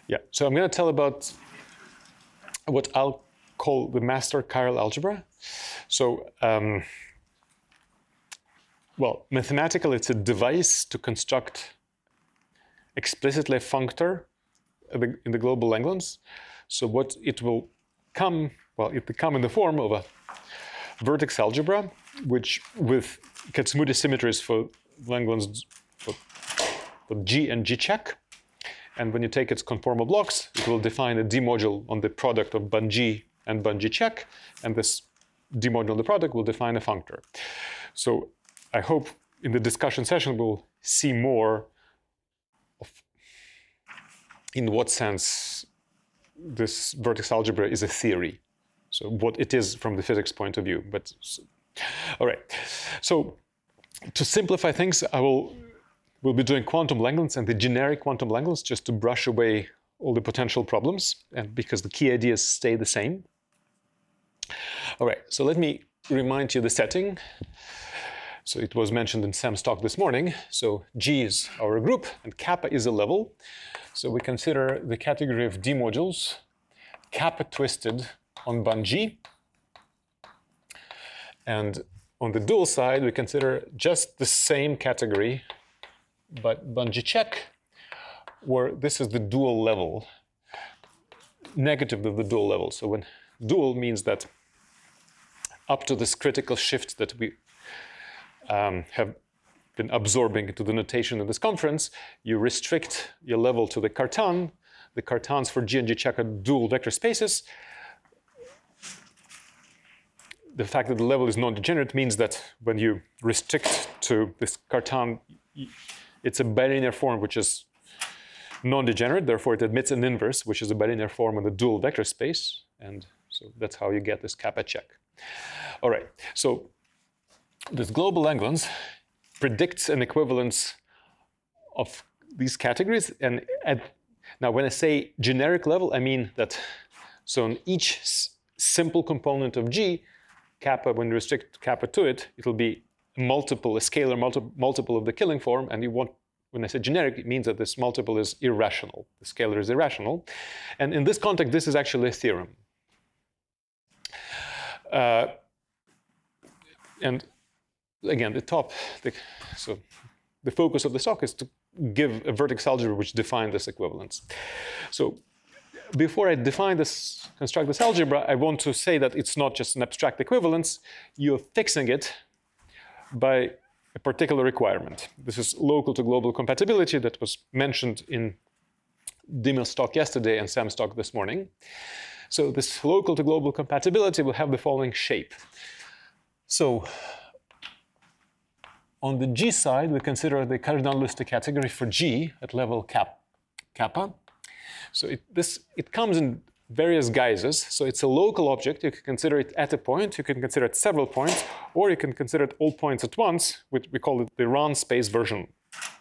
Yeah, so I'm going to tell about what I'll call the master chiral algebra. So, well, mathematically, it's a device to construct explicitly a functor in the global Lagrange. So what it will come, well, it will come in the form of a vertex algebra, which with Kac-Moody symmetries for Lagrange for G and G check. And when you take its conformal blocks, it will define a D-module on the product of Bun-G and Bun-G check. And this D-module on the product will define a functor. So I hope in the discussion session we'll see more of in what sense this vertex algebra is a theory. So what it is from the physics point of view. But all right. So to simplify things, we'll be doing quantum Lagrange and the generic quantum Lagrange just to brush away all the potential problems, and because the key ideas stay the same. All right, so let me remind you the setting. So it was mentioned in Sam's talk this morning. So G is our group and kappa is a level. So we consider the category of D modules, kappa twisted on Bun-G. And on the dual side, we consider just the same category, but Bun-G check, where this is the dual level, negative of the dual level. So when dual means that up to this critical shift that we have been absorbing into the notation of this conference, you restrict your level to the Cartan. The Cartans for G and G check are dual vector spaces. The fact that the level is non-degenerate means that when you restrict to this Cartan, it's a bilinear form which is non-degenerate, therefore it admits an inverse, which is a bilinear form in the dual vector space, and so that's how you get this kappa check. All right, so this global Lagrange predicts an equivalence of these categories, and now when I say generic level, I mean that so on each simple component of G, kappa, when you restrict kappa to it, it'll be a scalar multiple of the Killing form, and you want, when I say generic, it means that this multiple is irrational. The scalar is irrational. And in this context, this is actually a theorem. And again, so the focus of the talk is to give a vertex algebra which defines this equivalence. So before I construct this algebra, I want to say that it's not just an abstract equivalence. You're fixing it by a particular requirement. This is local to global compatibility that was mentioned in Dimil's talk yesterday and Sam's talk this morning. So this local to global compatibility will have the following shape. So on the G side, we consider the Cardinal-Luste category for G at level kappa. So it comes in various guises. So it's a local object. You can consider it at a point. You can consider it several points, or you can consider it all points at once, which we call it the Rann space version.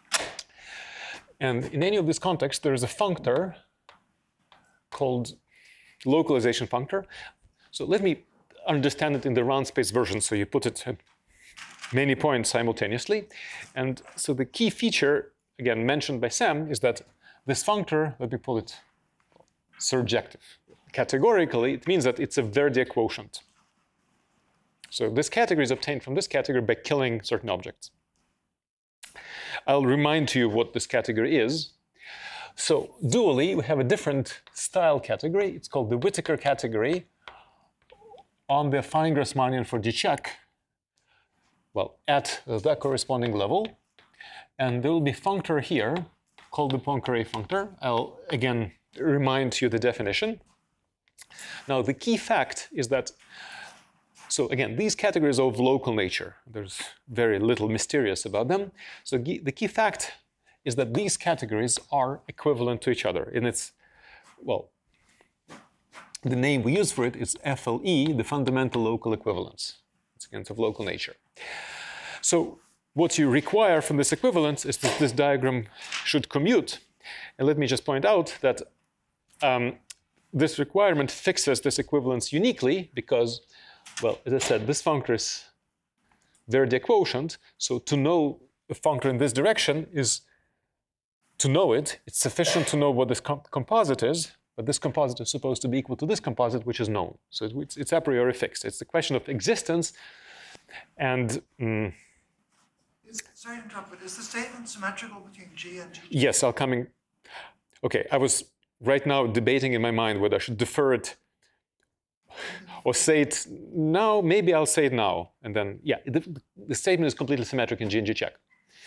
And in any of these contexts, there is a functor called localization functor. So let me understand it in the Rann space version. So you put it at many points simultaneously. And so the key feature, again, mentioned by Sam, is that this functor, let me pull it surjective. Categorically, it means that it's a Verdier quotient. So this category is obtained from this category by killing certain objects. I'll remind you what this category is. So dually, we have a different style category. It's called the Whittaker category on the Fine-Grassmannian for G check, well, at the corresponding level. And there will be functor here called the Poincare functor. I'll again remind you the definition. Now, the key fact is that, so again, these categories are of local nature. There's very little mysterious about them. So the key fact is that these categories are equivalent to each other. And it's, well, the name we use for it is FLE, the fundamental local equivalence. It's again of local nature. So what you require from this equivalence is that this diagram should commute. And let me just point out that this requirement fixes this equivalence uniquely because, well, as I said, this functor is Verdier quotient. So to know a functor in this direction is to know it, it's sufficient to know what this composite is, but this composite is supposed to be equal to this composite, which is known. So it's a priori fixed. It's the question of existence. And sorry to interrupt, but is the statement symmetrical between G and G? Yes, I'll come in. Okay, I was right now debating in my mind whether I should defer it or say it now. Maybe I'll say it now. And then, yeah, the statement is completely symmetric in G and G check.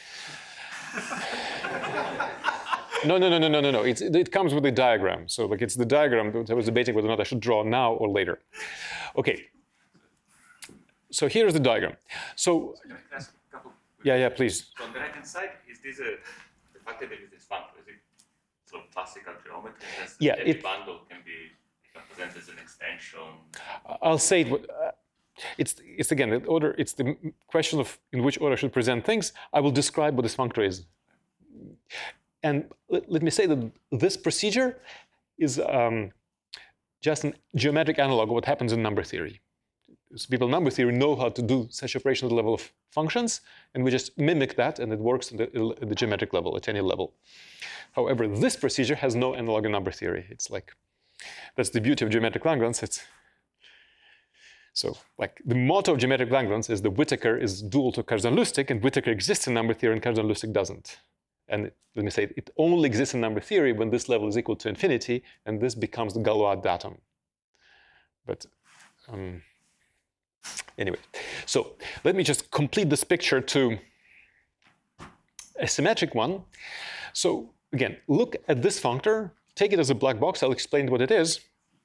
No. It comes with a diagram. So like it's the diagram that I was debating whether or not I should draw now or later. Okay. So here's the diagram. So can I ask a couple? Yeah, please. So on the right hand side, is this the fact that there is this functor? Is it sort of classical geometry? Yeah, every bundle can be represented as an extension. I'll say it's again the order. It's the question of in which order I should present things. I will describe what this functor is. And let me say that this procedure is just a geometric analog of what happens in number theory. So people in number theory know how to do such operation at the level of functions, and we just mimic that, and it works at the geometric level, at any level. However, this procedure has no analog in number theory. It's like, that's the beauty of geometric Lagrange. So like the motto of geometric Lagrange is that Whittaker is dual to Kazan-Lusztig, and Whittaker exists in number theory and Kazan-Lusztig doesn't. And let me say, it only exists in number theory when this level is equal to infinity, and this becomes the Galois datum. But anyway, so let me just complete this picture to a symmetric one. So again, look at this functor, take it as a black box, I'll explain what it is.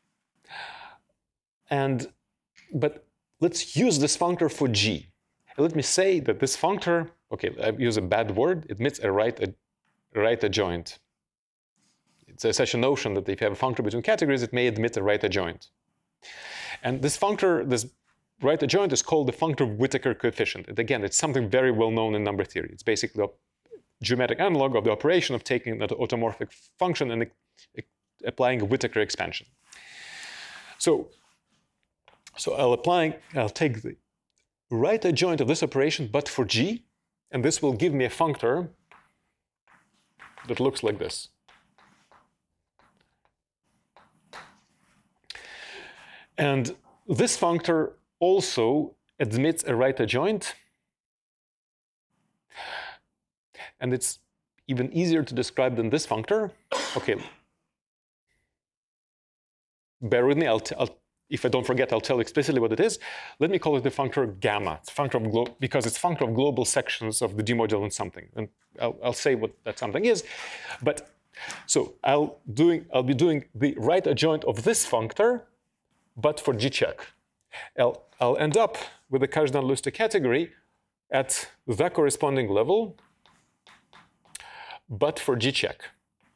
But let's use this functor for G. And let me say that this functor, okay, I use a bad word, admits a right adjoint. It's such a notion that if you have a functor between categories, it may admit a right adjoint. And this functor, this right adjoint is called the functor of Whittaker coefficient. And again, it's something very well known in number theory. It's basically a geometric analog of the operation of taking an automorphic function and applying a Whittaker expansion. So I'll take the right adjoint of this operation, but for G, and this will give me a functor that looks like this. And this functor also admits a right adjoint, and it's even easier to describe than this functor. Okay, bear with me. If I don't forget, I'll tell explicitly what it is. Let me call it the functor gamma. It's functor of because it's functor of global sections of the D modulant something, and I'll say what that something is. But so I'll be doing the right adjoint of this functor, but for G check. I'll end up with the Kazan-Lusztig category at the corresponding level, but for G check.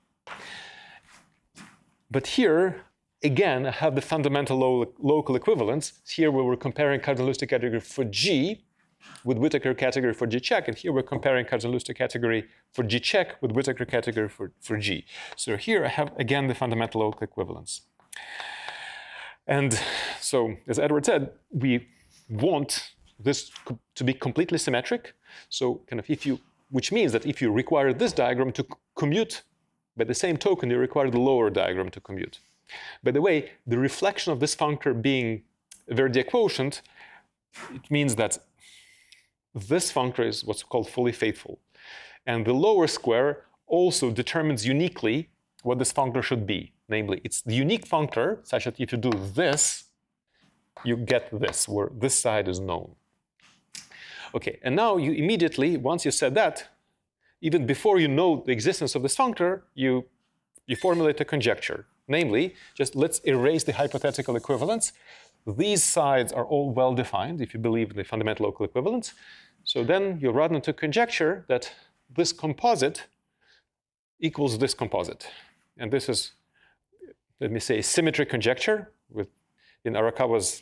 But here, again, I have the fundamental local equivalence. Here we were comparing Kazan-Lusztig category for G with Whittaker category for G check, and here we're comparing Kazan-Lusztig category for G check with Whittaker category for G. So here I have, again, the fundamental local equivalence. And so, as Edward said, we want this to be completely symmetric. So kind of which means that if you require this diagram to commute, by the same token, you require the lower diagram to commute. By the way, the reflection of this functor being a Verdier quotient, it means that this functor is what's called fully faithful. And the lower square also determines uniquely what this functor should be. Namely, it's the unique functor such that if you do this, you get this, where this side is known. Okay, and now you immediately, once you said that, even before you know the existence of this functor, you formulate a conjecture. Namely, just let's erase the hypothetical equivalence. These sides are all well defined if you believe in the fundamental local equivalence. So then you run into conjecture that this composite equals this composite. And this is, let me say, symmetry conjecture in Arakawa's.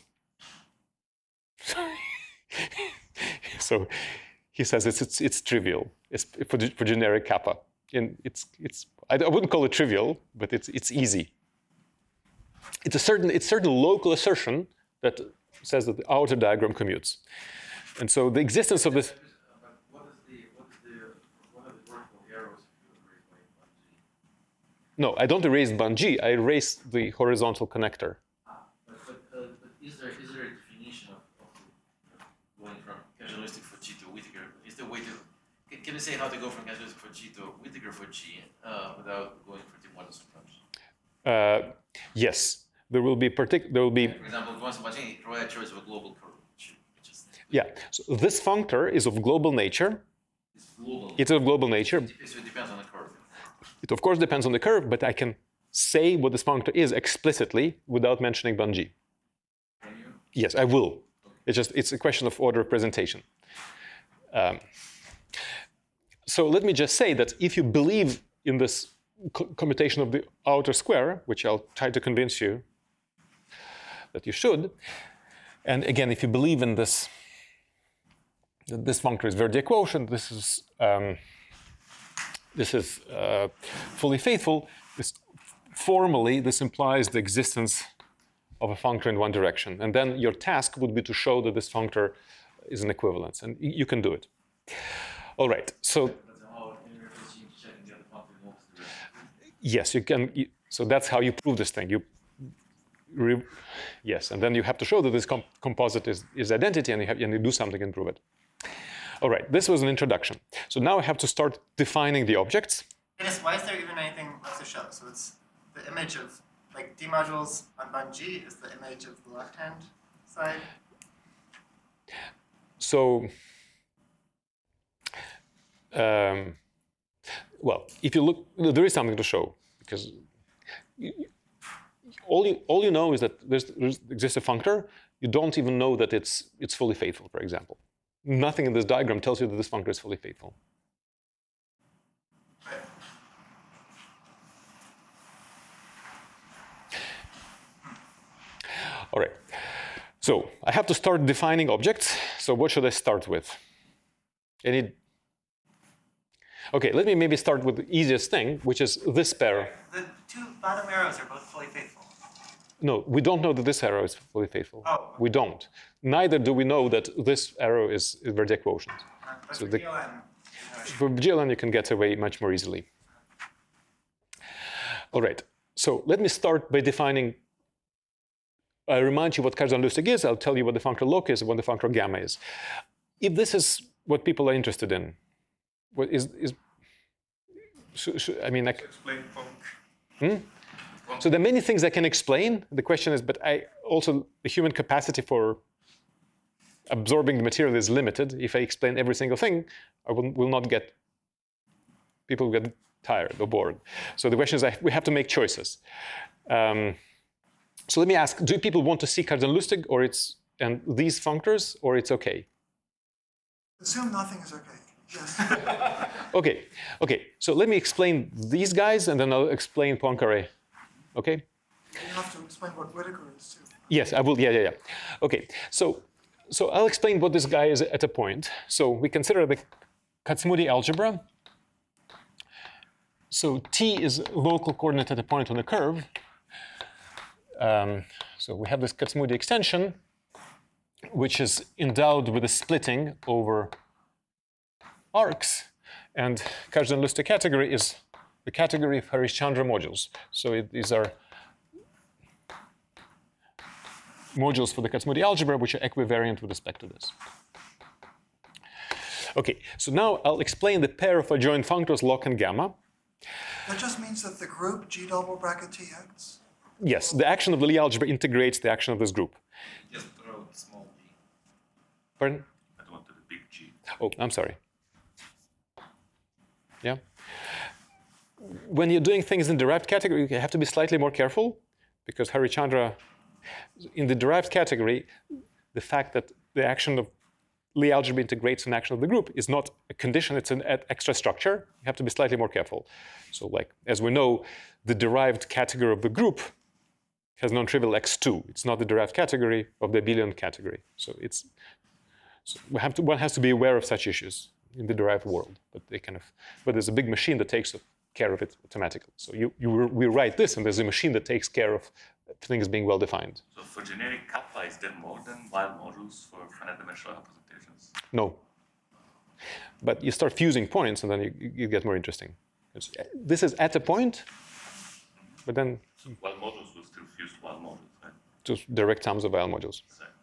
So he says it's trivial. It's for generic kappa. And I wouldn't call it trivial, but it's easy. It's a certain local assertion that says that the outer diagram commutes. And so the existence of this. What are the vertical arrows if you agree? No, I don't erase bond G. I erase the horizontal connector. But is there a definition of going from casualistic for G to Whittaker? Is there a way to can you say how to go from casualistic for G to Whittaker for G without going for T models approach? Yes, there will be For example, once imagine draw a choice of a global curve, which is yeah. So this functor is of global nature. it's global. It's of global nature. So it depends on the curve. It of course depends on the curve, but I can say what this functor is explicitly without mentioning bond G. Can you? Yes, I will. It's a question of order of presentation. So let me just say that if you believe in this commutation of the outer square, which I'll try to convince you that you should, and again, if you believe in this, that this functor is Verdier quotient, this is fully faithful. Formally, this implies the existence of a functor in one direction, and then your task would be to show that this functor is an equivalence, and you can do it. All right. So yes, you can. So that's how you prove this thing. Yes, and then you have to show that this composite is identity, and you do something and prove it. All right, this was an introduction. So now I have to start defining the objects. Yes, why is there even anything left to show? So it's the image of, like, D modules on bond G is the image of the left-hand side. So, well, if you look, there is something to show, because all you know is that there exists a functor. You don't even know that it's fully faithful, for example. Nothing in this diagram tells you that this functor is fully faithful. All right. So I have to start defining objects. So what should I start with? Okay, let me maybe start with the easiest thing, which is this pair. The two bottom arrows are both fully faithful. No, we don't know that this arrow is fully faithful. Oh, okay. We don't. Neither do we know that this arrow is Verdier quotient. But So for GLN, For GLN, you can get away much more easily. All right, so let me start by defining. I remind you what Kazan-Lustig is. I'll tell you what the functor loc is and what the functor gamma is. If this is what people are interested in, what I mean, like, Explain funk. So there are many things I can explain. The question is, but the human capacity for absorbing the material is limited. If I explain every single thing, people will get tired or bored. So the question is, we have to make choices. So let me ask, do people want to see Kazan-Lustig and these functors, or it's okay? Assume nothing is okay. Yes. Okay. So let me explain these guys, and then I'll explain Poincaré. Okay? You have to explain what Whittaker is too. Yes, I will. Yeah. Okay. So I'll explain what this guy is at a point. So we consider the Kac-Moody algebra. So T is local coordinate at a point on the curve. So we have this Kac-Moody extension, which is endowed with a splitting over arcs, and Kazan-Lustig category is the category of Harish-Chandra modules. So these are modules for the Kac-Moody algebra, which are equivariant with respect to this. Okay, so now I'll explain the pair of adjoint functors loc and gamma. That just means that the group G double bracket TX. Yes, the action of the Lie algebra integrates the action of this group. Just wrote small d. Pardon? I don't want the big G. Oh, I'm sorry. Yeah. When you're doing things in derived category, you have to be slightly more careful, because Harish-Chandra, in the derived category, the fact that the action of Lie algebra integrates an action of the group is not a condition, it's an extra structure. You have to be slightly more careful. So, like, as we know, the derived category of the group has non-trivial x2. It's not the derived category of the abelian category. So one has to be aware of such issues in the derived world. But there's a big machine that takes care of it automatically. So we write this, and there's a machine that takes care of things being well defined. So for generic kappa, is there more than wild modules for finite dimensional representations? No. But you start fusing points, and then you get more interesting. This is at a point, but then So while modules will still fuse to while modules, right? just direct sums of while modules.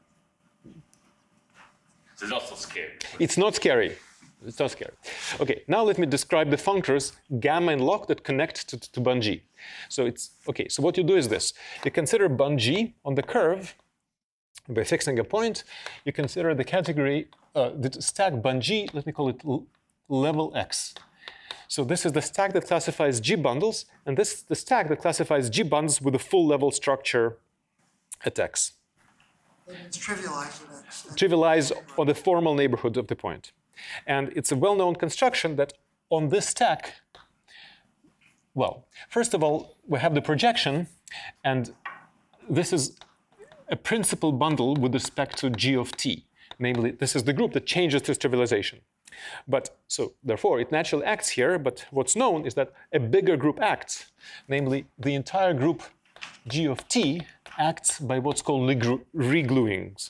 So it's not so scary. It's not scary. It's not scary. Okay, now let me describe the functors gamma and log that connect to bun G. So it's okay. So what you do is this: you consider bun G on the curve by fixing a point. You consider the category, the stack bun G. Let me call it level X. So this is the stack that classifies G bundles, and this is the stack that classifies G bundles with a full level structure at X. It's trivialized at X. Trivialize on the formal neighborhood of the point. And it's a well-known construction that on this stack, well, first of all, we have the projection, and this is a principal bundle with respect to G of T. Namely, this is the group that changes this trivialization. But so therefore, it naturally acts here, but what's known is that a bigger group acts. Namely, the entire group G of T acts by what's called regluings.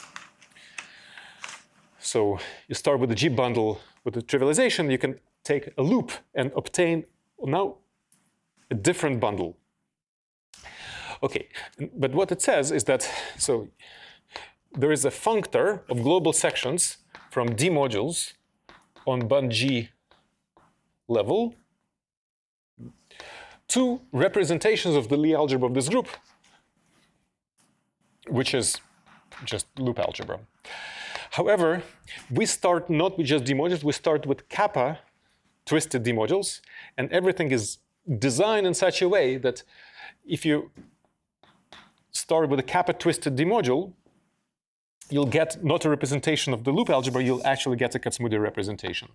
So you start with the G bundle with the trivialization, you can take a loop and obtain now a different bundle. Okay, but what it says is that, so there is a functor of global sections from D modules on bun G level to representations of the Lie algebra of this group, which is just loop algebra. However, we start not with just D modules, we start with kappa twisted D modules, and everything is designed in such a way that if you start with a kappa twisted D module, you'll get not a representation of the loop algebra, you'll actually get a Kac-Moody representation.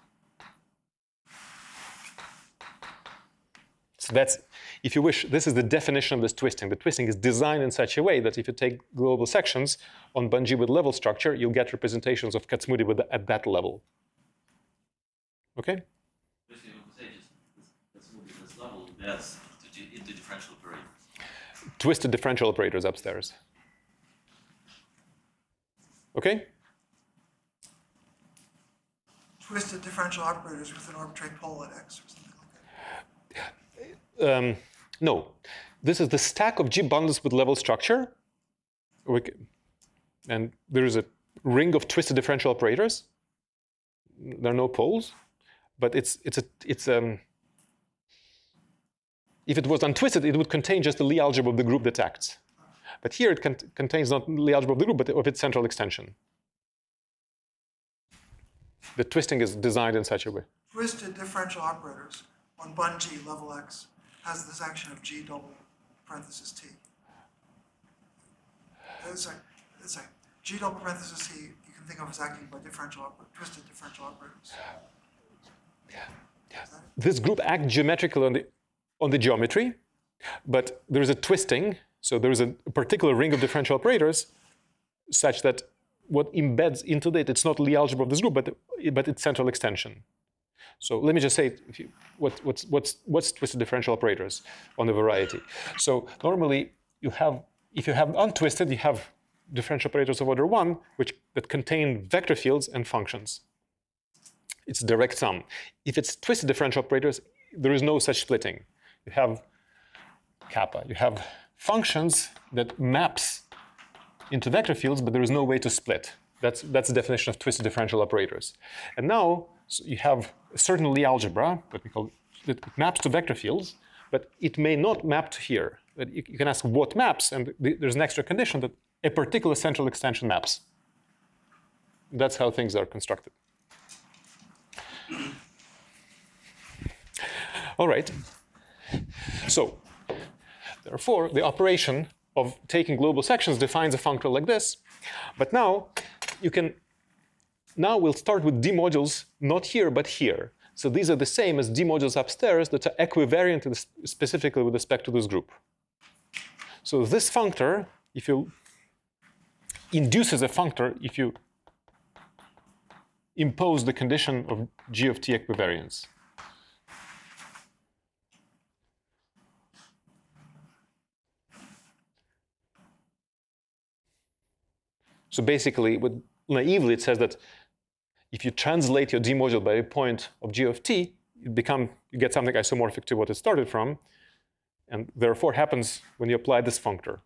So that's, if you wish, this is the definition of this twisting. The twisting is designed in such a way that if you take global sections on bun G with level structure, you'll get representations of Kac-Moody at that level. Okay? Basically, we could say just this level best into differential operators. Twisted differential operators upstairs. Okay? Twisted differential operators with an arbitrary pole at X or something like that. No. This is the stack of G bundles with level structure. And there is a ring of twisted differential operators. There are no poles. But if it was untwisted, it would contain just the Lie algebra of the group that acts. But here it contains not Lie algebra of the group, but of its central extension. The twisting is designed in such a way. Twisted differential operators on bun G level X has this action of G double parenthesis T. Sorry, G double parenthesis T you can think of as acting by twisted differential operators. This group acts geometrically on the geometry, but there is a twisting. So there is a particular ring of differential operators such that what embeds into it, it's not Lie algebra of this group, but its central extension. So let me just say what's twisted differential operators on the variety. So normally if you have untwisted, you have differential operators of order 1, that contain vector fields and functions. It's direct sum. If it's twisted differential operators, there is no such splitting. You have kappa. You have functions that maps into vector fields, but there is no way to split. That's the definition of twisted differential operators. And now so you have a certain Lie algebra that maps to vector fields, but it may not map to here. But you can ask what maps, and there's an extra condition that a particular central extension maps. That's how things are constructed. All right. So, therefore, the operation of taking global sections defines a functor like this. But now, now we'll start with D modules, not here, but here. So these are the same as D modules upstairs that are equivariant specifically with respect to this group. So this functor, if you induces a functor, if you impose the condition of G of T equivariance. So basically, naively, it says that if you translate your D module by a point of G of T, you get something isomorphic to what it started from. and therefore happens when you apply this functor.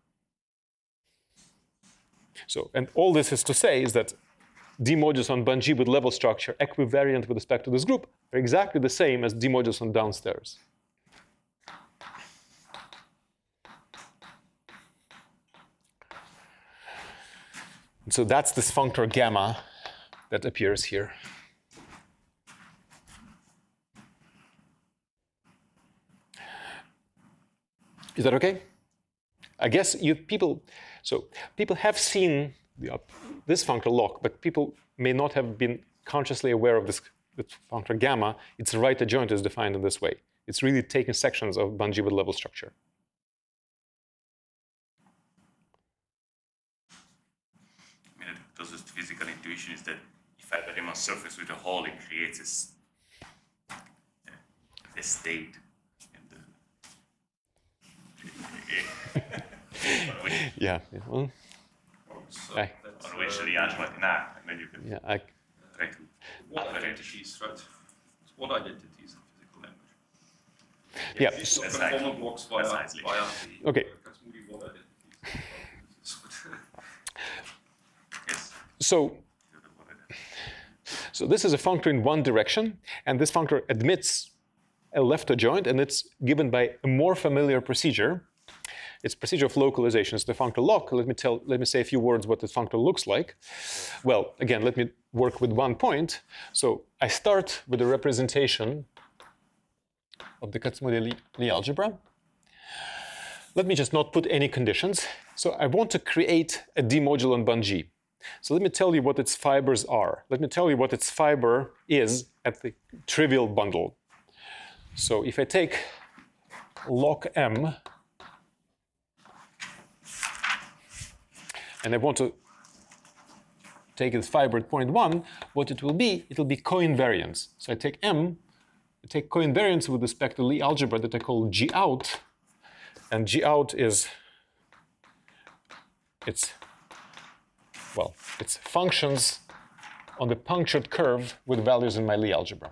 So, and all this is to say is that D modules on bun G with level structure equivariant with respect to this group are exactly the same as D modules on downstairs. And so that's this functor gamma that appears here. Is that okay? I guess people have seen this functor lock, but people may not have been consciously aware of this functor gamma. Its right adjoint is defined in this way. It's really taking sections of bun G with level structure. I mean, the closest physical intuition is that if I have a Riemann surface with a hole, it creates a state. Yeah. Well, So Aye. that's, On which the algebra can act, and then you can yeah. try to what operate. identities, right? What identities in physical language? Yeah. These So, Precisely. conformal blocks via Precisely. the Okay. Kac-Moody wall identities. Yes. So this is a functor in one direction, and this functor admits a left adjoint, and it's given by a more familiar procedure. It's procedure of localization. It's the functor lock. Let me say a few words what this functor looks like. Well, again, let me work with one point. So I start with a representation of the Kac-Moody Lie algebra. Let me just not put any conditions. So I want to create a D modulo on bun G. So let me tell you what its fibers are. Let me tell you what its fiber is at the trivial bundle. So if I take lock M, and I want to take its fiber at point 1, what it will be coinvariance. So I take M, I take coinvariance with respect to Lie algebra that I call G out, and G out is it's functions on the punctured curve with values in my Lie algebra.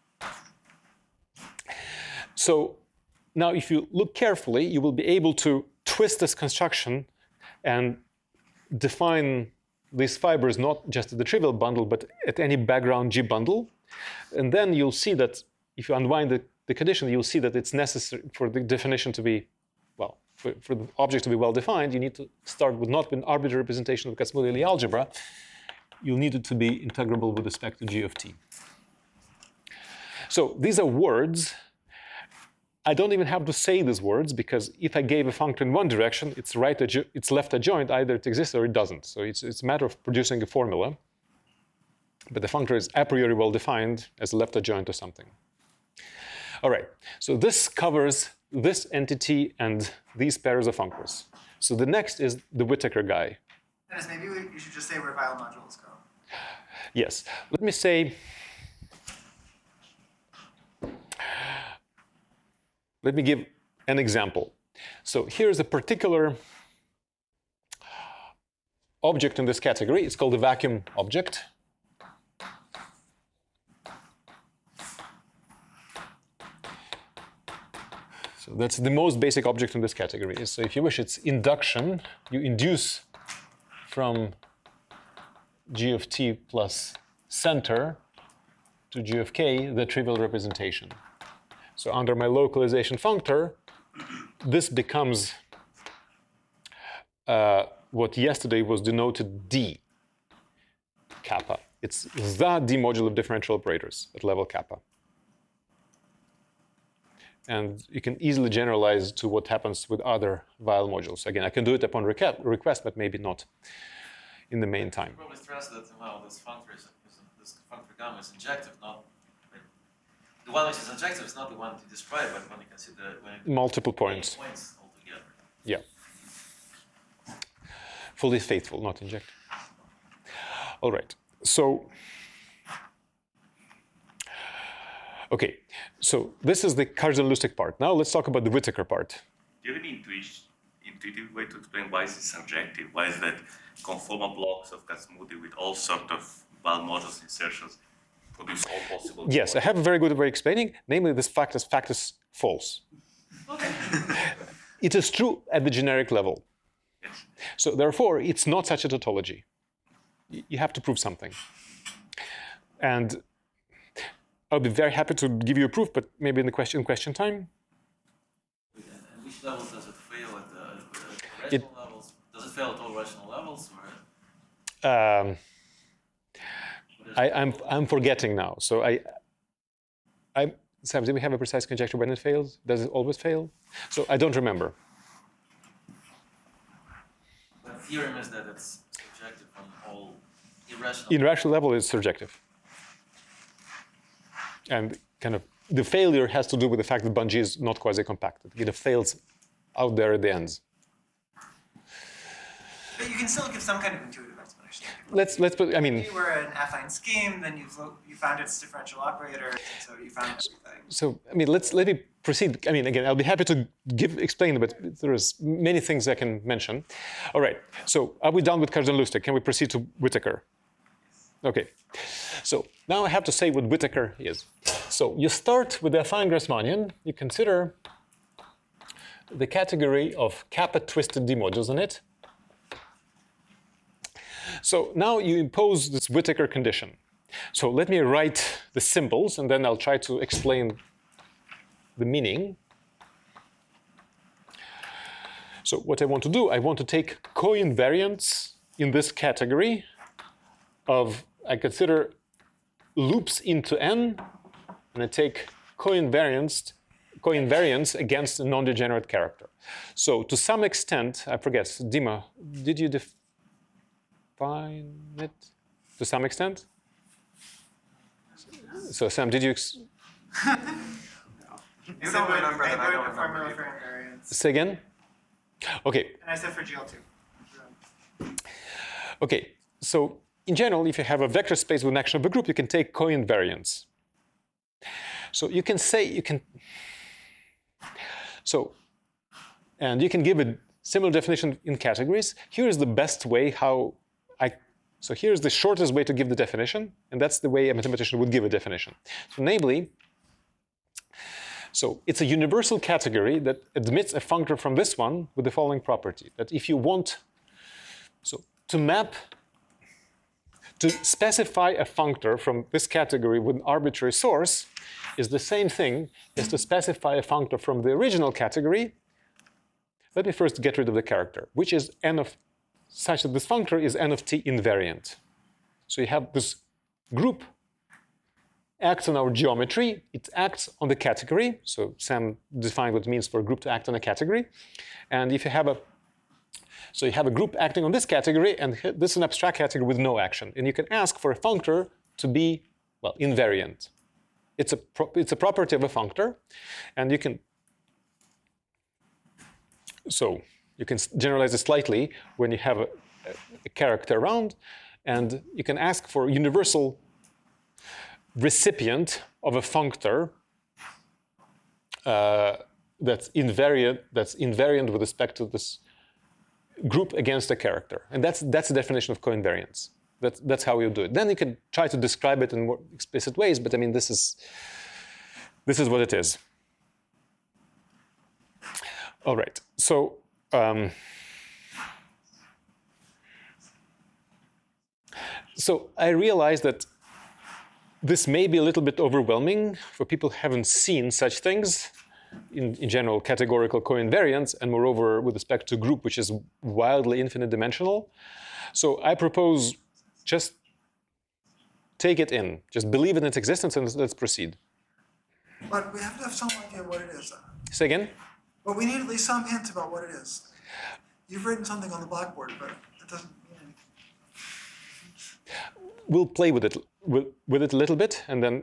So now if you look carefully, you will be able to twist this construction and define these fibers not just at the trivial bundle, but at any background G bundle. And then you'll see that if you unwind the condition, you'll see that it's necessary for the definition to be, well, for the object to be well defined, you need to start with not an arbitrary representation of Kac-Moody Lie algebra. You'll need it to be integrable with respect to G of t. So these are words. I don't even have to say these words, because if I gave a functor in one direction, its left adjoint, either it exists or it doesn't. So it's a matter of producing a formula. But the functor is a priori well defined as a left adjoint or something. All right, so this covers this entity and these pairs of functors. So the next is the Whittaker guy. Dennis, maybe you should just say where Weyl modules go. Yes, let me say, let me give an example. So here's a particular object in this category. It's called a vacuum object. So that's the most basic object in this category. So if you wish, it's induction. You induce from G of t plus center to G of k the trivial representation. So under my localization functor, this becomes what yesterday was denoted D kappa. It's the D modulo of differential operators at level kappa. And you can easily generalize to what happens with other Weyl modules. Again, I can do it upon request, but maybe not in the main time. Probably stress that somehow this functor this functor gamma is injective, not the one which is injective is not the one to describe, but when you consider Multiple points. Points altogether. Yeah. Fully faithful, not injective. All right. So, okay. So this is the Karzan-Lustig part. Now let's talk about the Whittaker part. Do you have any intuitive way to explain why is this surjective? Why is that conformal blocks of Kac-Moody with all sort of Weyl modules insertions produce all possible? Yes, I have a very good way of explaining. Namely, this fact is false. It is true at the generic level. Yes. So therefore, it's not such a tautology. You have to prove something. And I'll be very happy to give you a proof, but maybe in the question time. And which levels does it fail at the rational levels? Does it fail at all rational levels? Or? I'm forgetting now. So Sam, do we have a precise conjecture when it fails? Does it always fail? So I don't remember. The theorem is that it's subjective on all irrational. In rational level, it's surjective. And kind of the failure has to do with the fact that Bun-G is not quasi-compacted. It fails out there at the ends. But you can still give some kind of intuitive explanation. Let's put, I mean. If you were an affine scheme, then you found its differential operator, so you found everything. So, I mean, let me proceed. I mean, again, I'll be happy to explain, but there's many things I can mention. All right, so are we done with Kazhdan-Lusztig? Can we proceed to Whittaker? Okay, so now I have to say what Whittaker is. So you start with the affine Grassmannian, you consider the category of kappa-twisted D-modules in it. So now you impose this Whittaker condition. So let me write the symbols, and then I'll try to explain the meaning. So what I want to do, I want to take coinvariants in this category of, I consider loops into n, and I take coinvariants against a non-degenerate character. So to some extent, I forget, Dima, did you define it to some extent? So Sam, did you? You don't remember that I don't remember for invariance. Say again? Okay. And I said for GL2. Okay, so in general, if you have a vector space with an action of a group, you can take coinvariants. So you can say, and you can give a similar definition in categories. Here is the best way so here's the shortest way to give the definition, and that's the way a mathematician would give a definition. So namely, so it's a universal category that admits a functor from this one with the following property, that if you want, so to specify a functor from this category with an arbitrary source is the same thing as to specify a functor from the original category. Let me first get rid of the character, which is n of, such that this functor is n of t invariant. So you have this group acts on our geometry, it acts on the category. So Sam defined what it means for a group to act on a category. And if you have you have a group acting on this category, and this is an abstract category with no action. And you can ask for a functor to be, well, invariant. It's a property of a functor, and you can, so you can generalize it slightly when you have a character around, and you can ask for a universal recipient of a functor that's invariant with respect to this group against a character. And that's the definition of coinvariance. That's how you do it. Then you can try to describe it in more explicit ways, but I mean, this is what it is. All right, so so I realize that this may be a little bit overwhelming for people who haven't seen such things, in general, categorical coinvariance, and moreover, with respect to group, which is wildly infinite dimensional. So I propose just take it in, just believe in its existence, and let's proceed. But we have to have some idea what it is. Say again? But we need at least some hint about what it is. You've written something on the blackboard, but it doesn't mean anything. We'll play with it a little bit, and then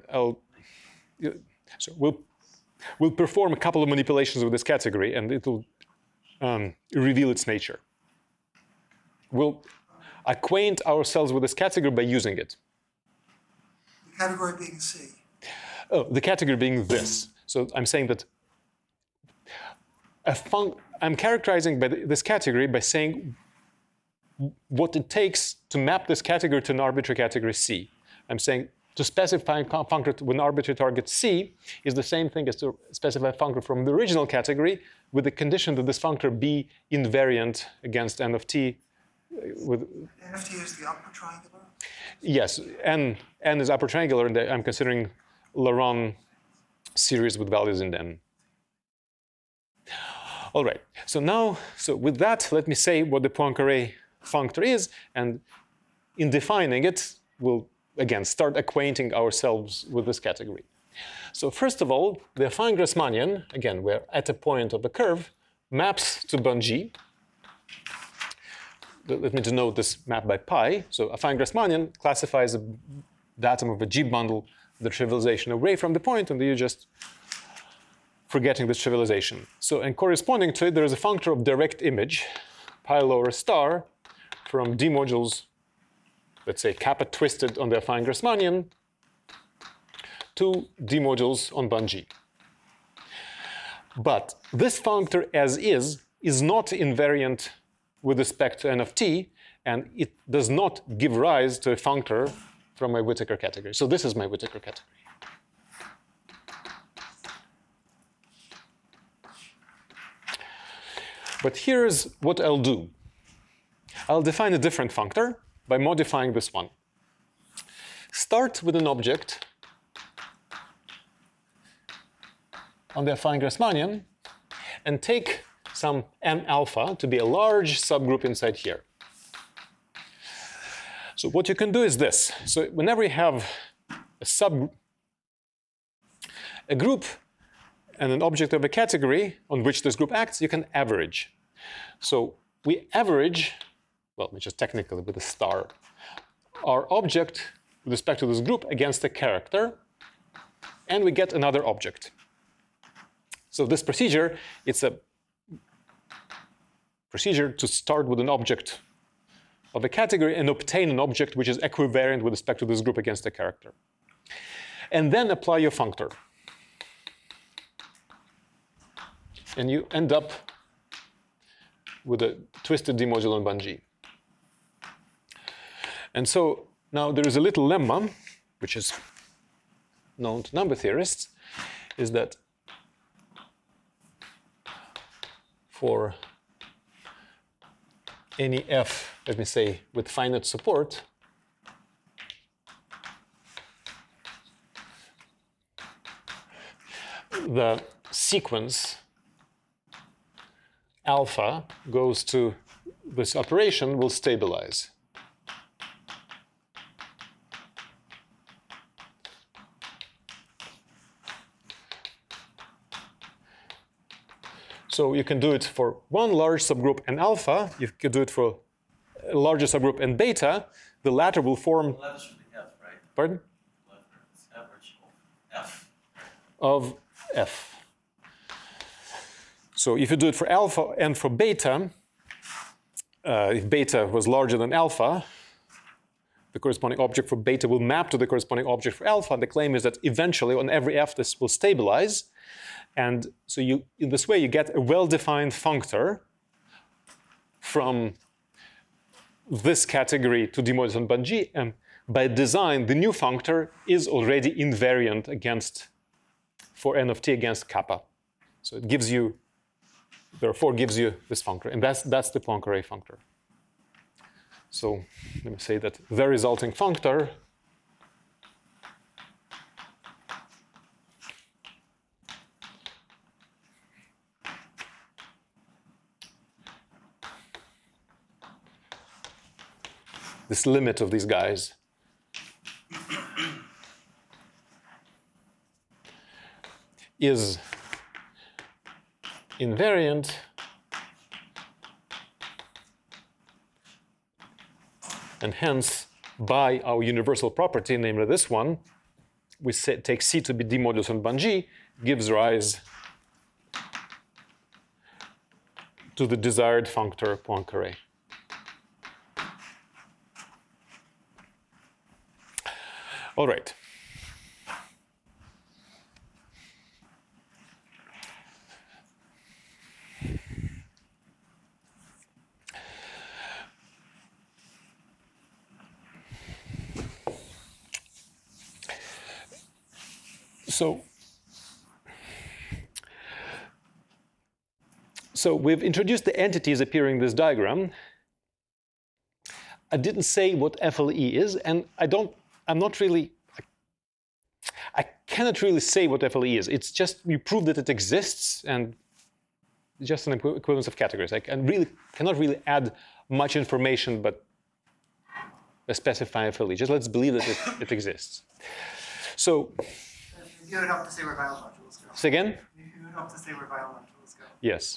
we'll perform a couple of manipulations with this category, and it'll reveal its nature. We'll acquaint ourselves with this category by using it. The category being C. Oh, the category being this. So I'm saying that I'm characterizing this category by saying what it takes to map this category to an arbitrary category C. I'm saying to specify a functor with an arbitrary target C is the same thing as to specify a functor from the original category with the condition that this functor be invariant against n of t. With N of t is the upper triangular? yes, n is upper triangular, and I'm considering Laurent series with values in n. All right, so now, with that, let me say what the Poincare functor is, and in defining it, we'll again start acquainting ourselves with this category. So first of all, the affine Grassmannian, again, we're at a point of the curve, maps to Bun-G. Let me denote this map by pi. So affine Grassmannian classifies the atom of a G bundle, the trivialization away from the point, and you're just forgetting this trivialization. So, and corresponding to it, there is a functor of direct image, pi lower star, from D modules, let's say kappa twisted on the affine Grassmannian, to D modules on Bun-G. But this functor as is not invariant with respect to n of t, and it does not give rise to a functor from my Whittaker category. So this is my Whittaker category. But here's what I'll do. I'll define a different functor by modifying this one. Start with an object on the affine Grassmannian and take some m alpha to be a large subgroup inside here. So what you can do is this. So whenever you have a group and an object of a category on which this group acts, you can average. So we average, well, which is technically with a star, our object with respect to this group against a character, and we get another object. So this procedure, it's a procedure to start with an object of a category and obtain an object which is equivariant with respect to this group against a character. And then apply your functor. And you end up with a twisted D module on Bun-G. And so now there is a little lemma, which is known to number theorists, is that for any f, let me say, with finite support, the sequence alpha goes to this operation will stabilize. So you can do it for one large subgroup and alpha. You can do it for a larger subgroup and beta. The latter will form. The latter should be F, right? Pardon? The latter is average of F. Of F. So if you do it for alpha and for beta, if beta was larger than alpha, the corresponding object for beta will map to the corresponding object for alpha. The claim is that eventually on every F this will stabilize. And so in this way you get a well-defined functor from this category to D modulus on Bun-G, and by design the new functor is already invariant against for n of t against kappa. So it gives you, therefore gives you this functor, and that's the Poincare functor. So let me say that the resulting functor this limit of these guys is invariant and hence by our universal property, namely this one, we take C to be D modulus on Bun-G, gives rise to the desired functor Poincare. All right. So we've introduced the entities appearing in this diagram. I didn't say what FLE is, and I cannot really say what FLE is. It's just we prove that it exists, and just an equivalence of categories. I cannot really add much information, but specify FLE. Just let's believe that it exists. So, You would help to say where vial modules go. say again? You would help to say where vial modules go. Yes.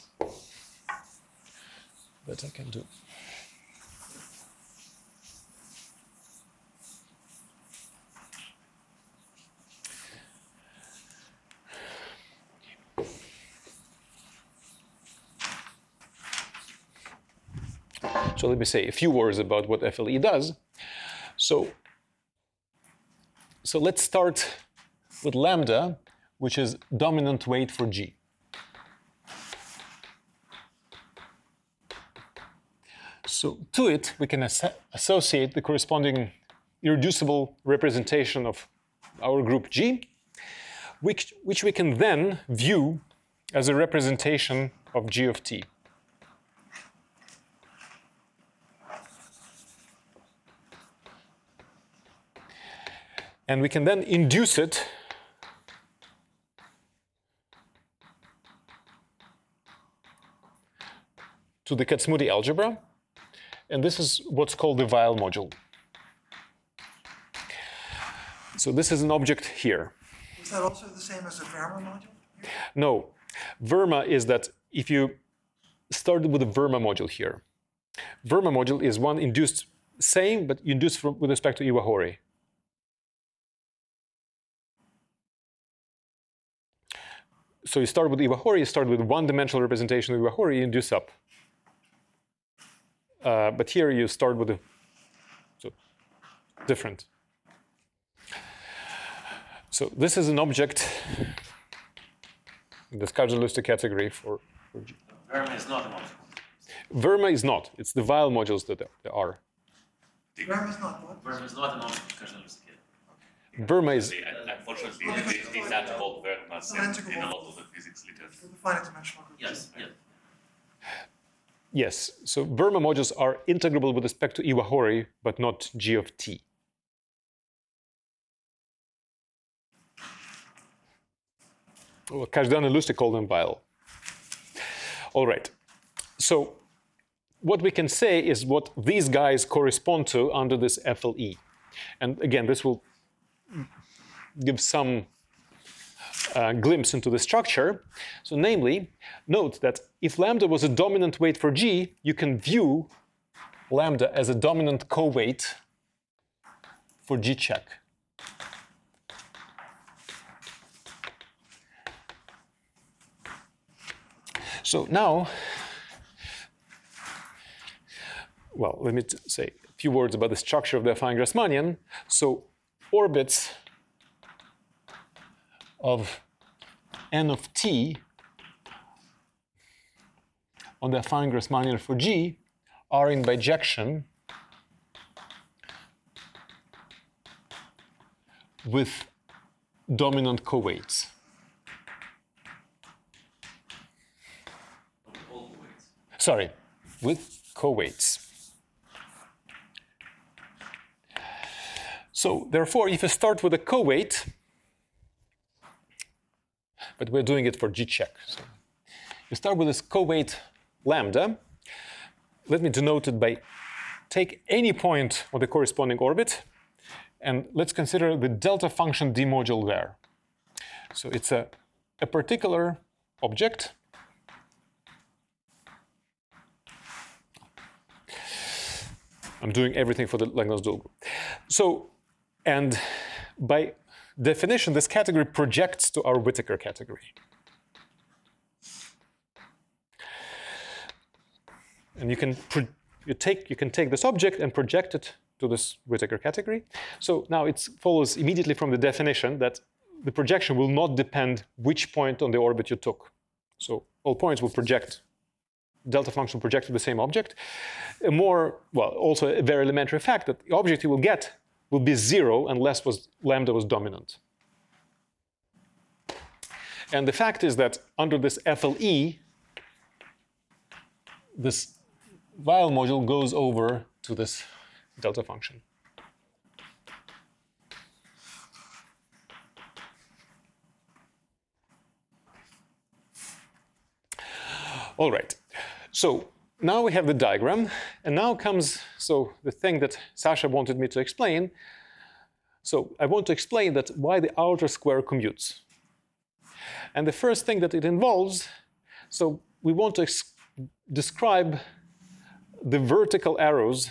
That I can do. So let me say a few words about what FLE does. So let's start with lambda, which is dominant weight for G. So to it, we can associate the corresponding irreducible representation of our group G, which we can then view as a representation of G of T. And we can then induce it to the Kac-Moody algebra. And this is what's called the Weyl module. So this is an object here. Is that also the same as a Verma module? No, Verma is that if you started with a Verma module here, Verma module is one induced same, but induced with respect to Iwahori. So you start with Iwahori, you start with one-dimensional representation of Iwahori, you induce up. But here you start with a different. So this is an object in the Skarjalusta category for G. Verma is not an object. Verma is not. It's the Weyl modules that there are. Verma is not what? Verma is not an object because Verma is. Unfortunately, these are called Vermas in a lot of the physics literature. For the finite dimensional group. Yes, yes. Yes, so Verma modules are integrable with respect to Iwahori, but not G of T. Well, Kazhdan and Luste call them Weyl. All right, so what we can say is what these guys correspond to under this FLE. And again, this will give some glimpse into the structure. So namely, note that if lambda was a dominant weight for G, you can view lambda as a dominant co-weight for G check. So now, well, let me say a few words about the structure of the affine Grassmannian. So orbits of n of t on the affine Grassmannian for G are in bijection with dominant co-weights. Sorry, with co-weights. So therefore, if you start with a co-weight, but we're doing it for G check. So you start with this co-weight lambda. Let me denote it by take any point on the corresponding orbit, and let's consider the delta function D module there. So it's a particular object. I'm doing everything for the Lagrange-Dual group. So, and by definition, this category projects to our Whittaker category. And you can take this object and project it to this Whittaker category. So now it follows immediately from the definition that the projection will not depend which point on the orbit you took. So all points will project, delta function will project to the same object. Also a very elementary fact that the object you will get will be 0 unless lambda was dominant. And the fact is that under this FLE, this Weyl module goes over to this delta function. All right, so now we have the diagram, and now comes the thing that Sasha wanted me to explain. So I want to explain that why the outer square commutes. And the first thing that it involves, so we want to describe the vertical arrows.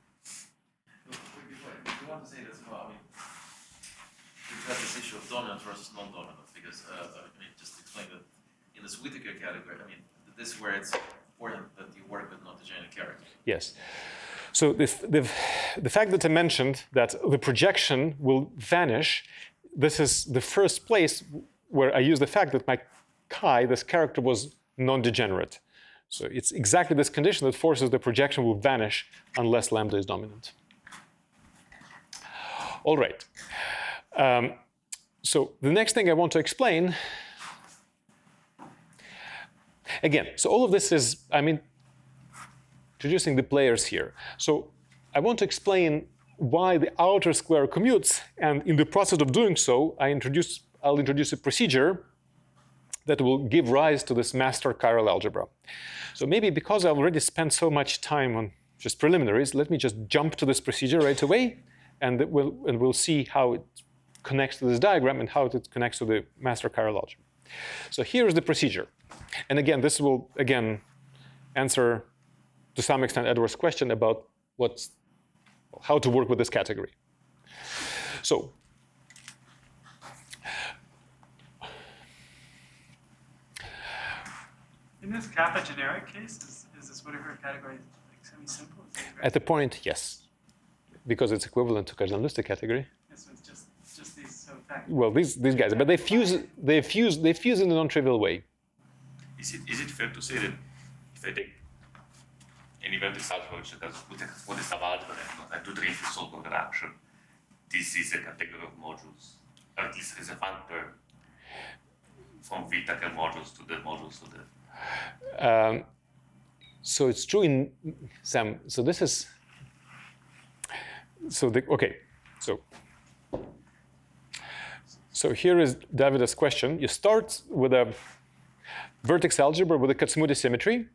We want to say this, well, I mean, we've got this issue of dominant versus non-dominant, because, I mean, just to explain that in this Whittaker category, I mean, this is where it's important that you work with non-degenerate characters. Yes. So the fact that I mentioned that the projection will vanish, this is the first place where I use the fact that my chi, this character, was non-degenerate. So it's exactly this condition that forces the projection will vanish unless lambda is dominant. All right. So the next thing I want to explain, again, so all of this is, I mean, introducing the players here. So I want to explain why the outer square commutes, and in the process of doing so, I'll introduce a procedure that will give rise to this master chiral algebra. So maybe because I've already spent so much time on just preliminaries, let me just jump to this procedure right away, and we'll see how it connects to this diagram and how it connects to the master chiral algebra. So here is the procedure. And again, this will, answer to some extent Edward's question about how to work with this category. So, in this kappa generic case, is this Whittaker category like semi-simple? At the point, yes, because it's equivalent to Kazan-Luste category. Yes, so it's just these factors. Well, these guys, but they fuse in a non-trivial way. Is it fair to say that if I take any vertex algebra which occurs with this algebra and do the Riemann-Solvang reduction, this is a category of modules, or at least as a functor from Whittaker modules to the modules of the. So it's true in Sam. So this is okay. So here is David's question. You start with a vertex algebra with a Kac-Moody symmetry.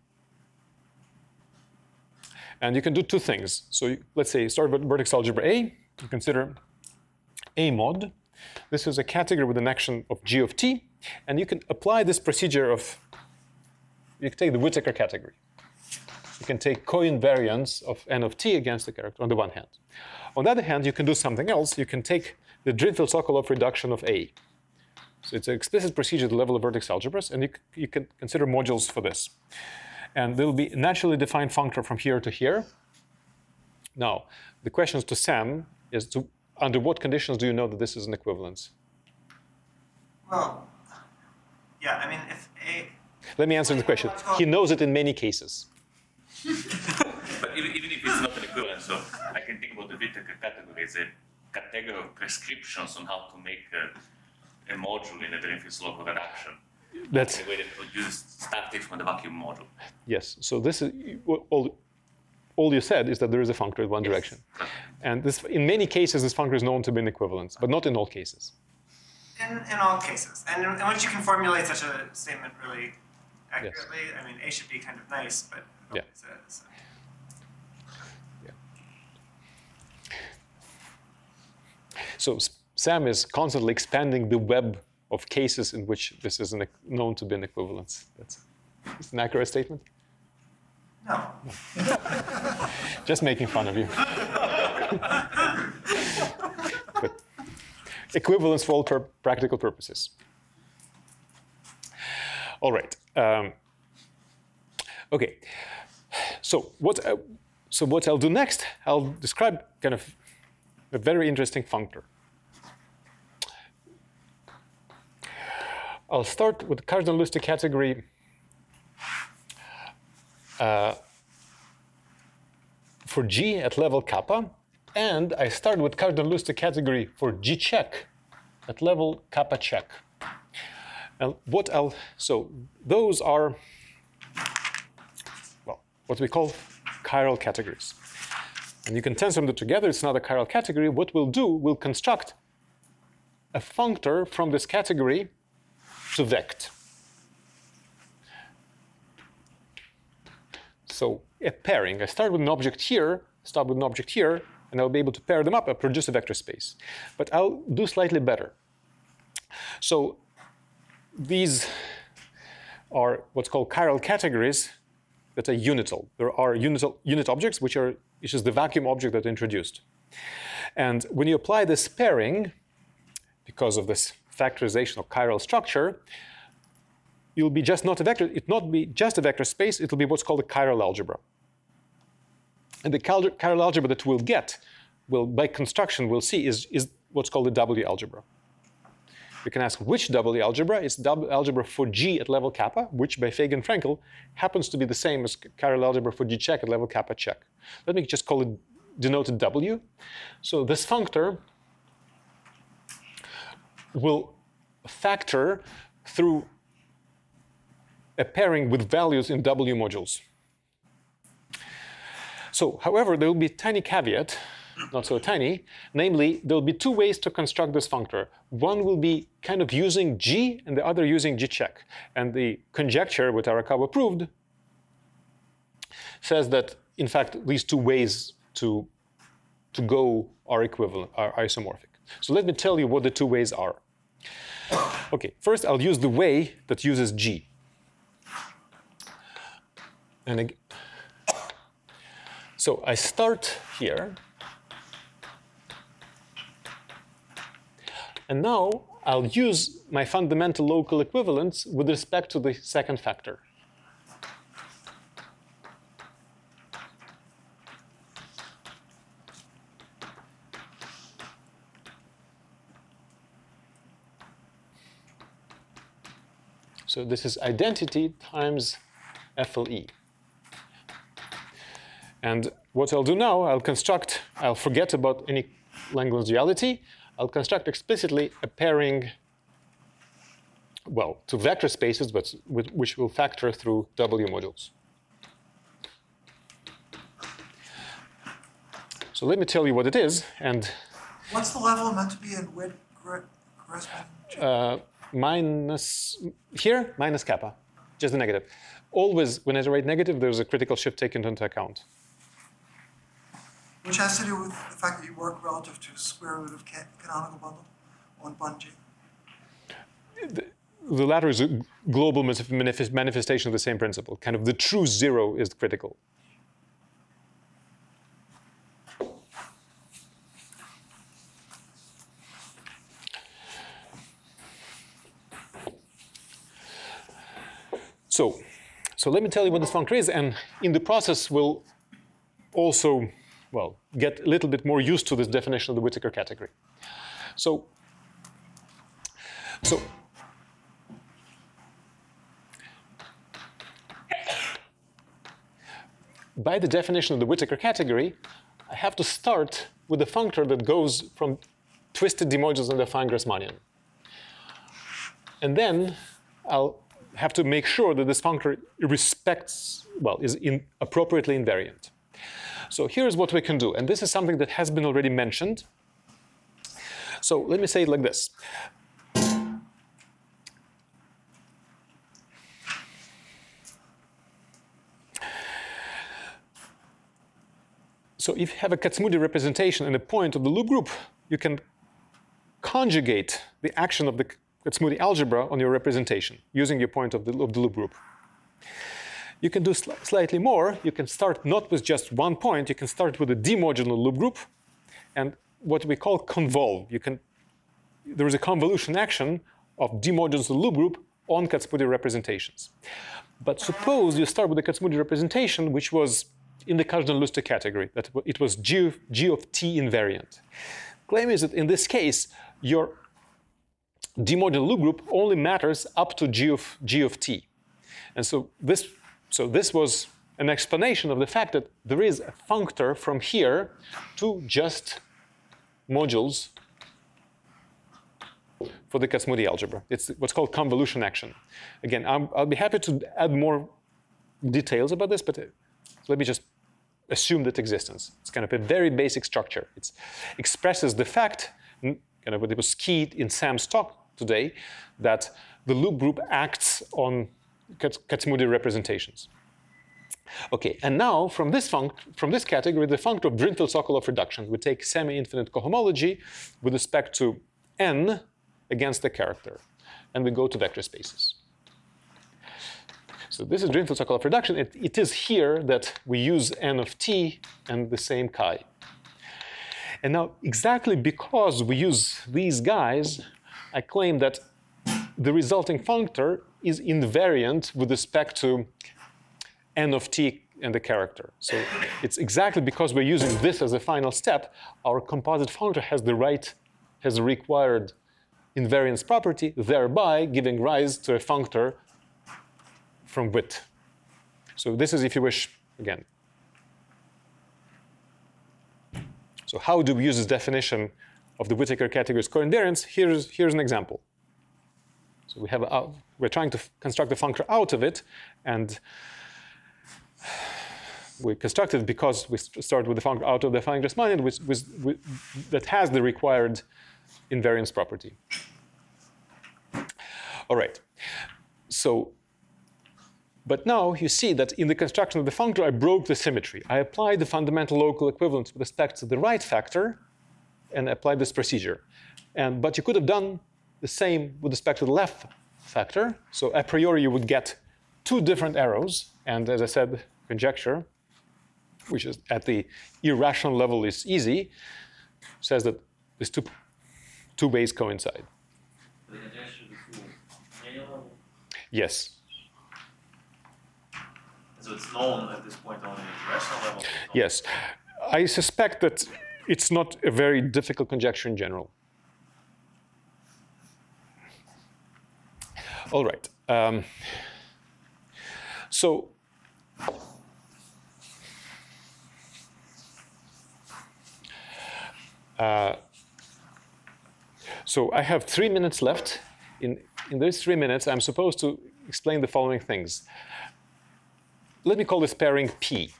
And you can do two things. So let's say you start with vertex algebra A. You consider A mod. This is a category with an action of G of t. And you can apply this procedure of, you can take the Whittaker category. You can take co-invariance of n of t against the character on the one hand. On the other hand, you can do something else. You can take the Drinfeld-Sokolov reduction of A. So it's an explicit procedure at the level of vertex algebras, and you can consider modules for this. And there will be a naturally defined functor from here to here. Now, the question to Sam is, under what conditions do you know that this is an equivalence? Well, yeah, I mean, if A... Let me answer the question. He knows it in many cases. But even if it's not an equivalence, so I can think about the Whittaker category as a category of prescriptions on how to make a module in a Drinfeld-Sokolov reduction. That's the way that produces static from the vacuum module. Yes. So this is all you said is that there is a functor in one direction, and this, in many cases, this functor is known to be an equivalence, but not in all cases. In all cases, and once you can formulate such a statement really accurately, yes. I mean, A should be kind of nice, but yeah. So Sam is constantly expanding the web of cases in which this is known to be an equivalence. That's an accurate statement? No. Just making fun of you. But equivalence for all practical purposes. All right. Okay. So what I'll do next, I'll describe kind of a very interesting functor. I'll start with the Kazan-Luste category for G at level kappa, and I start with Kazan-Luste category for G check at level kappa check. And so those are, well, what we call chiral categories. And you can tensor them together, it's not a chiral category. What we'll do, we'll construct a functor from this category to vect. So a pairing, I start with an object here, start with an object here, and I'll be able to pair them up and produce a vector space. But I'll do slightly better. So these are what's called chiral categories that are unital. There are unit objects, which is the vacuum object that I introduced. And when you apply this pairing, because of this factorization of chiral structure, it'll be just not a vector, it not be just a vector space, it'll be what's called a chiral algebra. And the chiral algebra that we'll get, by construction, we'll see is what's called the W algebra. We can ask which W algebra. It's W algebra for G at level kappa, which by Fagan-Frenkel happens to be the same as chiral algebra for G check at level kappa check. Let me just call it denoted W. So this functor will factor through a pairing with values in W modules. So, however, there will be a tiny caveat, not so tiny, namely, there will be two ways to construct this functor. One will be kind of using G, and the other using G check. And the conjecture, which Arakawa proved, says that, in fact, these two ways to go are equivalent, are isomorphic. So let me tell you what the two ways are. Okay, first I'll use the way that uses G. And so I start here. And now I'll use my fundamental local equivalence with respect to the second factor. So this is identity times FLE. And what I'll do now, I'll forget about any Langlands duality. I'll construct explicitly a pairing, well, to vector spaces, but which will factor through W modules. So let me tell you what it is. And What's the level meant to be in width corresponding? Minus kappa, just the negative. Always, when I write negative, there's a critical shift taken into account. Which has to do with the fact that you work relative to square root of canonical bundle on bun G. The latter is a global manifestation of the same principle. Kind of the true zero is critical. So let me tell you what this functor is, and in the process we'll also, well, get a little bit more used to this definition of the Whittaker category. So by the definition of the Whittaker category, I have to start with a functor that goes from twisted D-modules and affine Grassmannian. And then I'll have to make sure that this functor respects, well, is appropriately invariant. So here's what we can do, and this is something that has been already mentioned. So let me say it like this. So if you have a Kac-Moody representation and a point of the loop group, you can conjugate the action of the Kac-Moody algebra on your representation using your point of the loop group. You can do slightly more. You can start not with just one point. You can start with a D-modular loop group and what we call convolve. There is a convolution action of D-modular loop group on Kac-Moody representations. But suppose you start with a Kac-Moody representation which was in the Kazhdan-Luster category, that it was G of T invariant. Claim is that in this case, your D-modular loop group only matters up to G of T. And so this was an explanation of the fact that there is a functor from here to just modules for the Kac-Moody algebra. It's what's called convolution action. Again, I'll be happy to add more details about this, but let me just assume that existence. It's kind of a very basic structure. It expresses the fact, kind of what it was keyed in Sam's talk today, that the loop group acts on Kac-Moody representations. Okay, and now from this category, the functor of Drinfeld-Sokolov reduction, we take semi-infinite cohomology with respect to n against the character, and we go to vector spaces. So this is Drinfeld-Sokolov reduction. It is here that we use n of t and the same chi. And now, exactly because we use these guys, I claim that the resulting functor is invariant with respect to n of t and the character. So it's exactly because we're using this as a final step, our composite functor has the required invariance property, thereby giving rise to a functor from width. So this is, if you wish, again. So how do we use this definition of the Whittaker category's covariance? Here's an example. So we're trying to construct a functor out of it, and we constructed because we started with the functor out of the Feinger-Rachmaninoff that has the required invariance property. All right. So, but now you see that in the construction of the functor, I broke the symmetry. I applied the fundamental local equivalence with respect to the right factor and applied this procedure. But you could have done the same with respect to the left factor. So a priori, you would get two different arrows. And as I said, conjecture, which is at the irrational level is easy, says that these two ways coincide. The conjecture is the full level? Yes. So it's known at this point only at the rational level? Yes. I suspect that it's not a very difficult conjecture in general. All right. So I have 3 minutes left. In those 3 minutes, I'm supposed to explain the following things. Let me call this pairing P.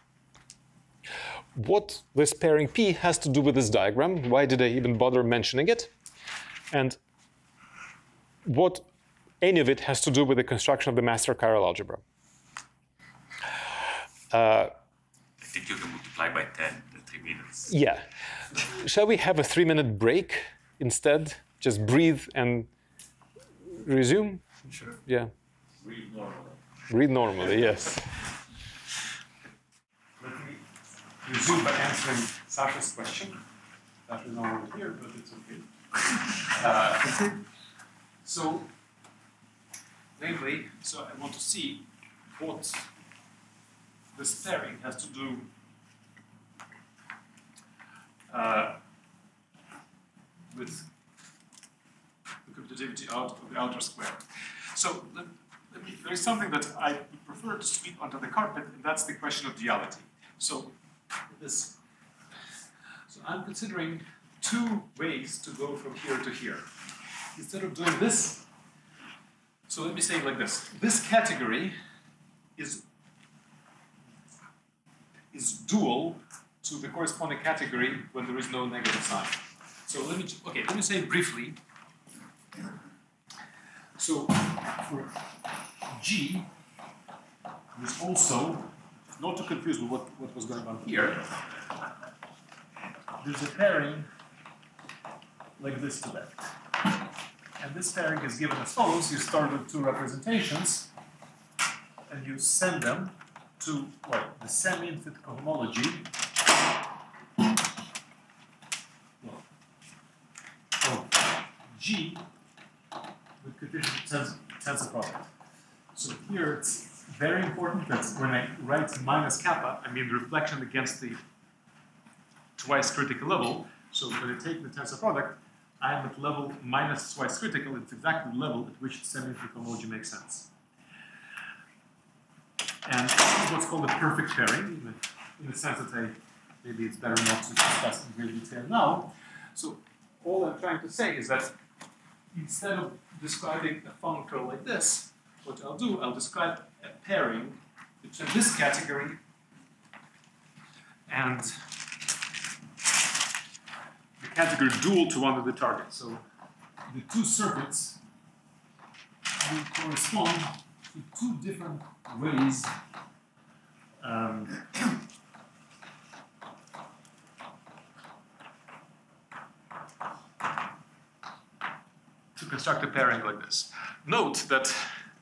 What this pairing P has to do with this diagram, why did I even bother mentioning it, and what any of it has to do with the construction of the master chiral algebra. I think you can multiply by 10 in 3 minutes. Yeah. Shall we have a 3-minute break instead? Just breathe and resume? Sure. Yeah. Read normally. Read normally, yes. Let me resume by answering Sasha's question. Sasha's not over here, but it's okay. So, namely, so I want to see what this pairing has to do with the commutativity out of the outer square. So there is something that I would prefer to sweep under the carpet, and that's the question of duality. So I'm considering two ways to go from here to here. Instead of doing this, so let me say it like this. This category is dual to the corresponding category when there is no negative sign. So let me say it briefly. So for G, there's also, not to confuse with what was going on here, there's a pairing like this to left. And this pairing is given as follows. You start with two representations, and you send them to what? The semi-infinite cohomology of G with Cartesian tensor product. So here it's very important that when I write minus kappa, I mean the reflection against the twice critical level. So when I take the tensor product, I am at level minus twice critical. It's exactly the level at which semi-infinite cohomology makes sense. And this is what's called a perfect pairing, in the sense that maybe it's better not to discuss in great detail now. So all I'm trying to say is that instead of describing a functor like this, what I'll do, I'll describe a pairing between this category and the category dual to one of the targets. So the two circuits will correspond to two different ways to construct a pairing like this. Note that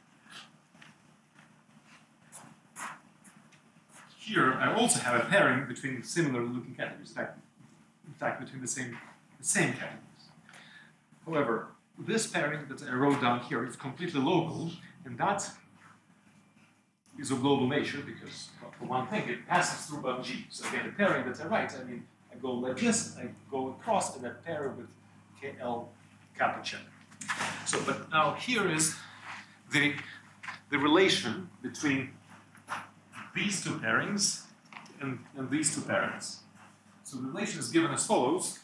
here I also have a pairing between similar looking categories, in fact between the same categories. However, this pairing that I wrote down here is completely local, and that is of global nature because, well, for one thing, it passes through bun G. So again, the pairing that I write, I mean, I go like this, I go across, and I pair with KL kappa check. So, but now here is the relation between these two pairings and these two pairings. So the relation is given as follows.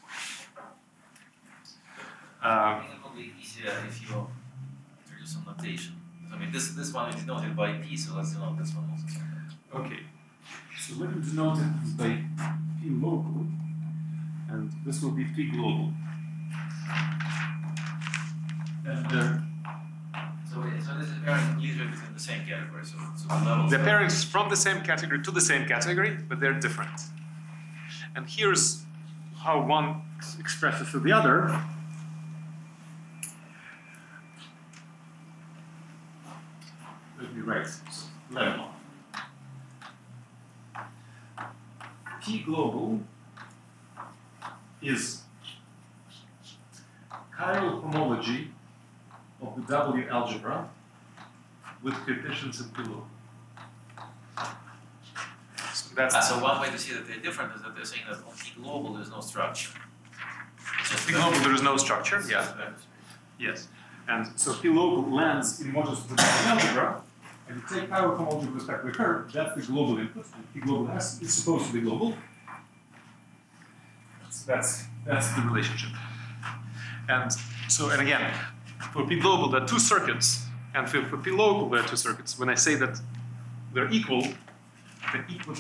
I think it will be easier if you introduce some notation. I mean, this one is denoted by P, so let's denote this one also. Okay, so let me denote it by P local, and this will be P global. And so this is pairing usually within the same category. So the levels. the pairings from the same category to the same category, but they're different. And here's how one expresses to the other. Let me write this. Level. P global is chiral homology of the W algebra with coefficients in P local. So that's So one way to see that they're different is that they're saying that on P global there's no structure. It's just P global there is no structure. it's Yeah. just vectors. Yes. And so P local lands in modulus of the W algebra, and you take chiral homology with respect to the curve. That's the global input. And P global is supposed to be global. So that's the relationship. And so, and again, for P global, there are two circuits, and for P local, there are two circuits. When I say that they're equal, the equal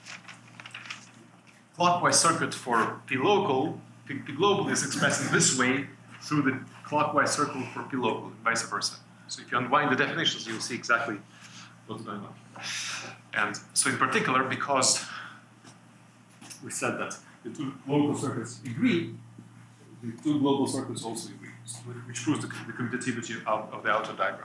clockwise circuit for P local, P global is expressed in this way through the clockwise circle for P local, and vice versa. So if you unwind the definitions, you'll see exactly what's going on. And so in particular, because we said that the two local circuits agree, the two global circuits also agree, which proves the commutativity of the outer diagram.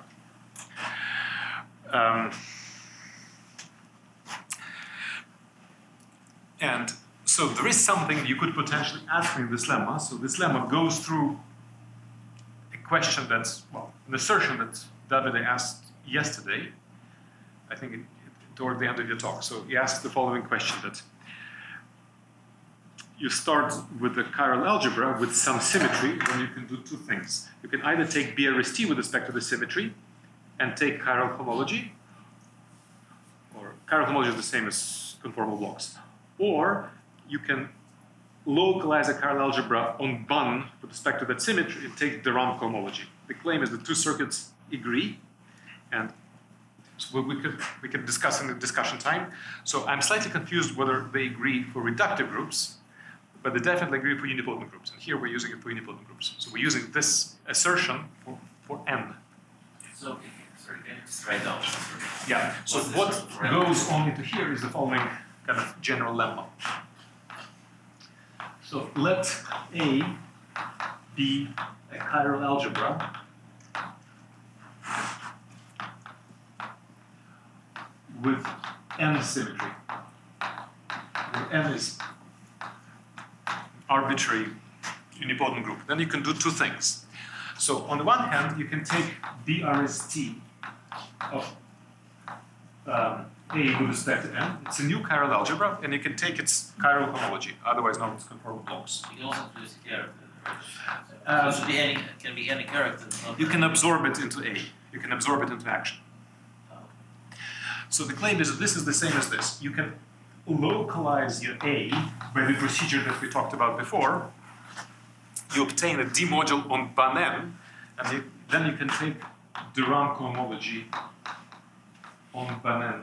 And so there is something you could potentially ask me in this lemma. So this lemma goes through a question that's, well, an assertion that Davide asked yesterday, I think toward the end of your talk. So he asked the following question, that you start with the chiral algebra with some symmetry, then you can do two things. You can either take BRST with respect to the symmetry and take chiral homology, or chiral homology is the same as conformal blocks, or you can localize a chiral algebra on Bunn with respect to that symmetry and take de Rham homology. The claim is the two circuits agree, and so we can discuss in the discussion time. So I'm slightly confused whether they agree for reductive groups, but they definitely agree for unipotent groups. And here we're using it for unipotent groups. So we're using this assertion for n. So sorry, can you just write down? Yeah. So What's this what for n? goes on into here is the following kind of general lemma. So let A be a chiral algebra with n symmetry, where n is arbitrary unipotent group. Then you can do two things. So on the one hand, you can take BRST of A with respect to n. It's a new chiral algebra, and you can take its chiral homology, otherwise known as conformal blocks. You can also introduce a character, right? So it should be any, can be any character. Not You can absorb it into A. You can absorb it into action. So the claim is that this is the same as this. You can localize your A by the procedure that we talked about before. You obtain a D module on Bunn M, And then you can take de Rham cohomology on Banane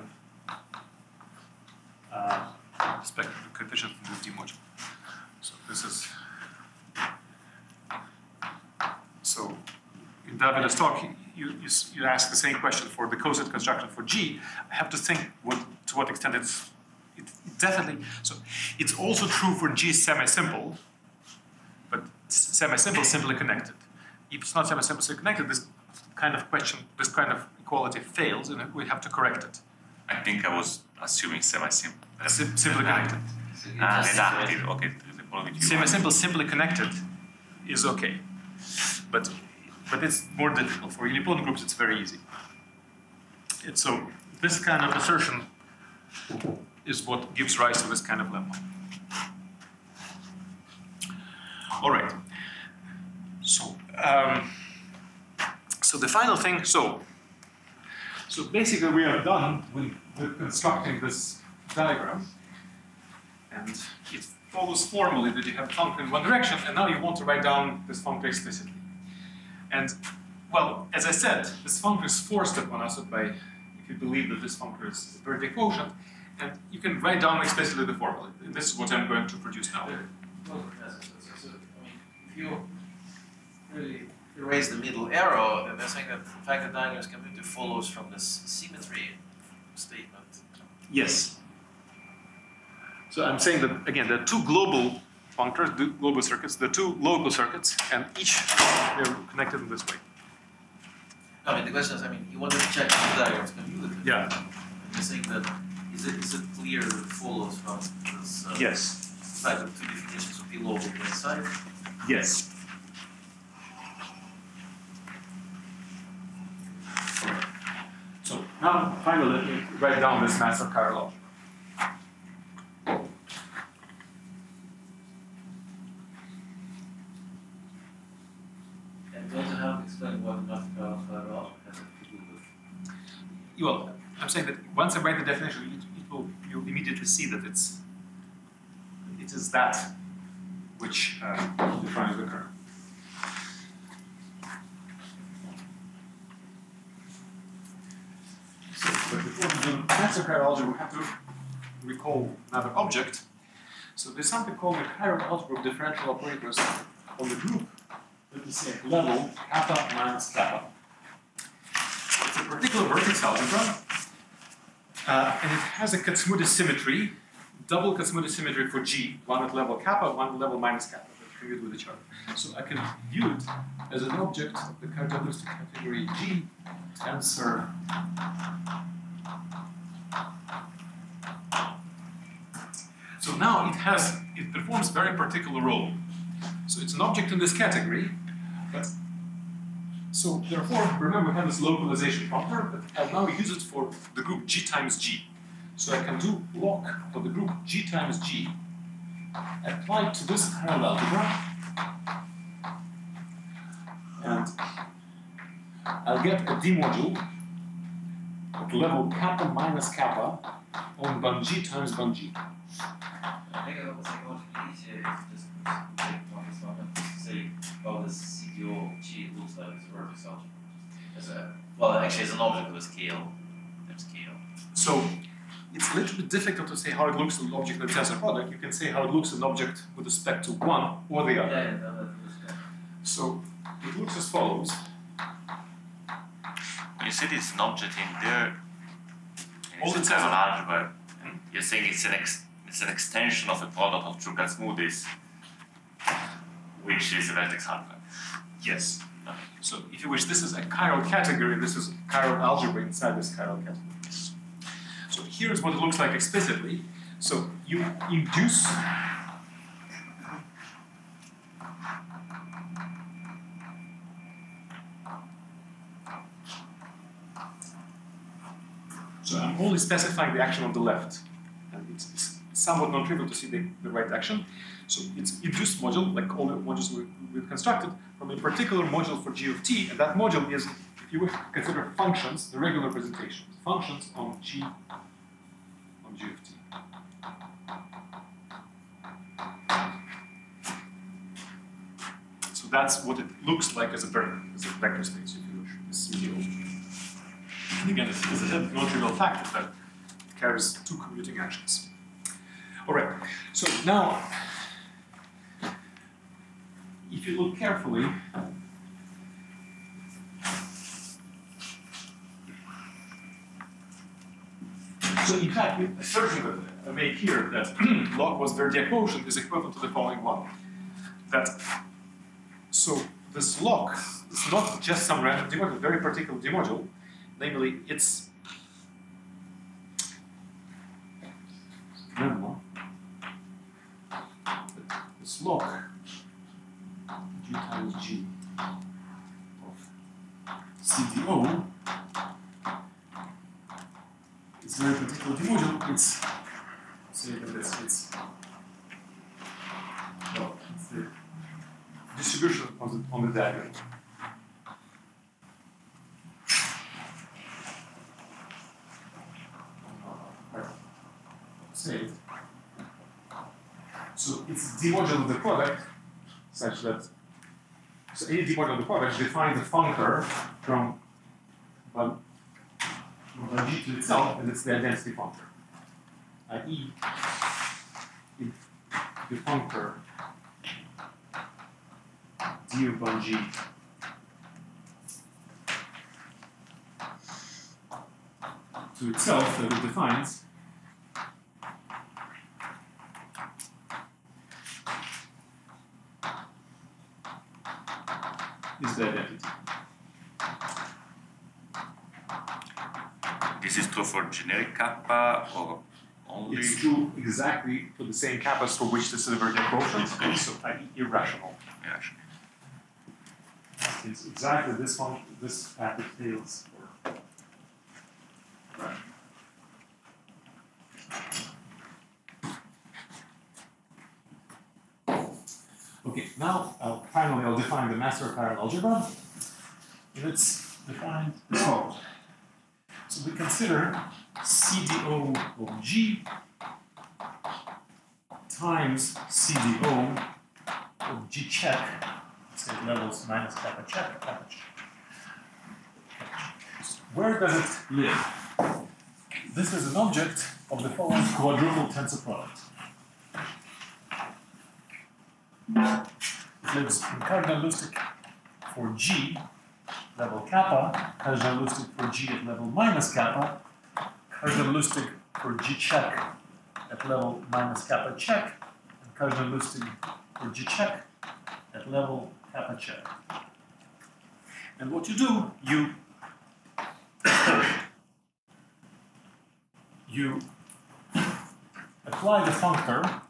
respect to the conditions in this D module. So this is so in David's talk you ask the same question for the coset construction for G. I have to think to what extent it definitely, so it's also true for G semi-simple, but semi-simple simply connected. If it's not semi-simple simply connected, this kind of equality fails and we have to correct it. I think I was assuming semi-simple. Simply connected. Redacted, okay. Semi-simple simply connected is okay, but it's more difficult. For unipotent groups, it's very easy. So this kind of assertion is what gives rise to this kind of lemma. All right. So the final thing. So basically, we are done with constructing this diagram, and it follows formally that you have functor in one direction, and now you want to write down this functor explicitly. And well, as I said, this functor is forced upon us by, if you believe that this functor is a very big quotient, and you can write down explicitly the formula. This is what I'm going to produce now. Well, Professor, so I mean, if you really erase the middle arrow, then they're saying that in fact the diagonal community follows from this symmetry statement. Yes. So I'm saying that, again, there are two global functors, global circuits, there are two local circuits, and each they're connected in this way. I mean, the question is, I mean, you wanted to check if the diagram is commutative. Yeah. And you're saying that, is it clear that it follows from this Yes. fact of two definitions of P local to inside? Yes. So now, finally, let me write down this mass of chiral algebra. And don't you have to explain what mass of chiral algebra has to do with? Well, I'm saying that once I write the definition, you'll immediately see that it is that which defines the kernel. So, but before we do mass of chiral algebra, we have to recall another object. So there's something called the chiral algebra of differential operators on the group. Let me say level kappa minus kappa. It's a particular vertex algebra, and it has a Kac-Moody symmetry, double Kac-Moody symmetry for G, one at level kappa, one at level minus kappa, that commute with each other. So I can view it as an object of the characteristic category G tensor So now it performs a very particular role. So it's an object in this category, but so therefore, remember we have this localization functor, but I'll now use it for the group G times G. So I can do loc for the group G times G applied to this chiral algebra, and I'll get a D module at level kappa minus kappa on ban G times ban G. I think it was psychologically easier if just say, oh, this CDO G looks like it's a vertex algebra. Well, actually, it's an object with a scale. So it's a little bit difficult to say how it looks in an object with a tensor product. You can say how it looks in an object with respect to one or the other. Yeah. So it looks as follows. When you said it's an object in there, All the it's time. an algebra, you're saying it's an extension of a product of two Kac-Moody's, which is a vertex algebra. Yes. So if you wish, this is a chiral category, this is a chiral algebra inside this chiral category. So here's what it looks like explicitly. So you induce so I'm only specifying the action on the left. And it's somewhat non-trivial to see the right action. So it's induced module, like all the modules we've constructed, from a particular module for G of t, and that module is, if you wish, consider functions, the regular representation. Functions on G of t. So that's what it looks like as a vector space, if you wish, is CDO. And again, this is a non-trivial factor that carries two commuting actions. All right, so now, if you look carefully, so in fact, the assertion that I made here that log was Verdier quotient is equivalent to the following one. That so this log is not just some random demodule, very particular demodule, namely it's this log G times G of CDO is a very particular demodule. It's say that it's well, it's the distribution on the diagram. Saved. So it's demodule of the product such that so any demodule of the product defines a functor from G to itself, and it's the identity functor. I.e., the functor d of one G to itself that it defines is the identity. This is true for generic kappa or only? It's true exactly for the same kappas for which this is a Verdier quotient, so irrational. Yes. It's exactly this function, this package fails for rational. Okay, now finally I'll define the master apparent algebra. And it's defined as follows. So we consider CDO of G times CDO of G check, say levels minus kappa check, kappa check. Where does it live? This is an object of the following quadruple tensor product. It lives in cardinalistic for G level kappa, cardinalistic for G at level minus kappa, cardinalistic for G check at level minus kappa check, and cardinalistic for G check at level kappa check. And what you do, you apply the functor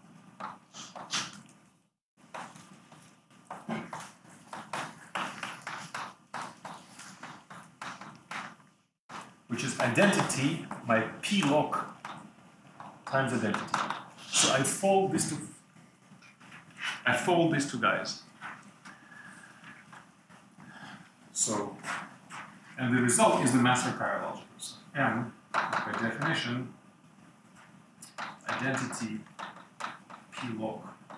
which is identity by P log times identity. So I fold these two guys. So, and the result is the master parallel algebras. M, by definition, identity P log.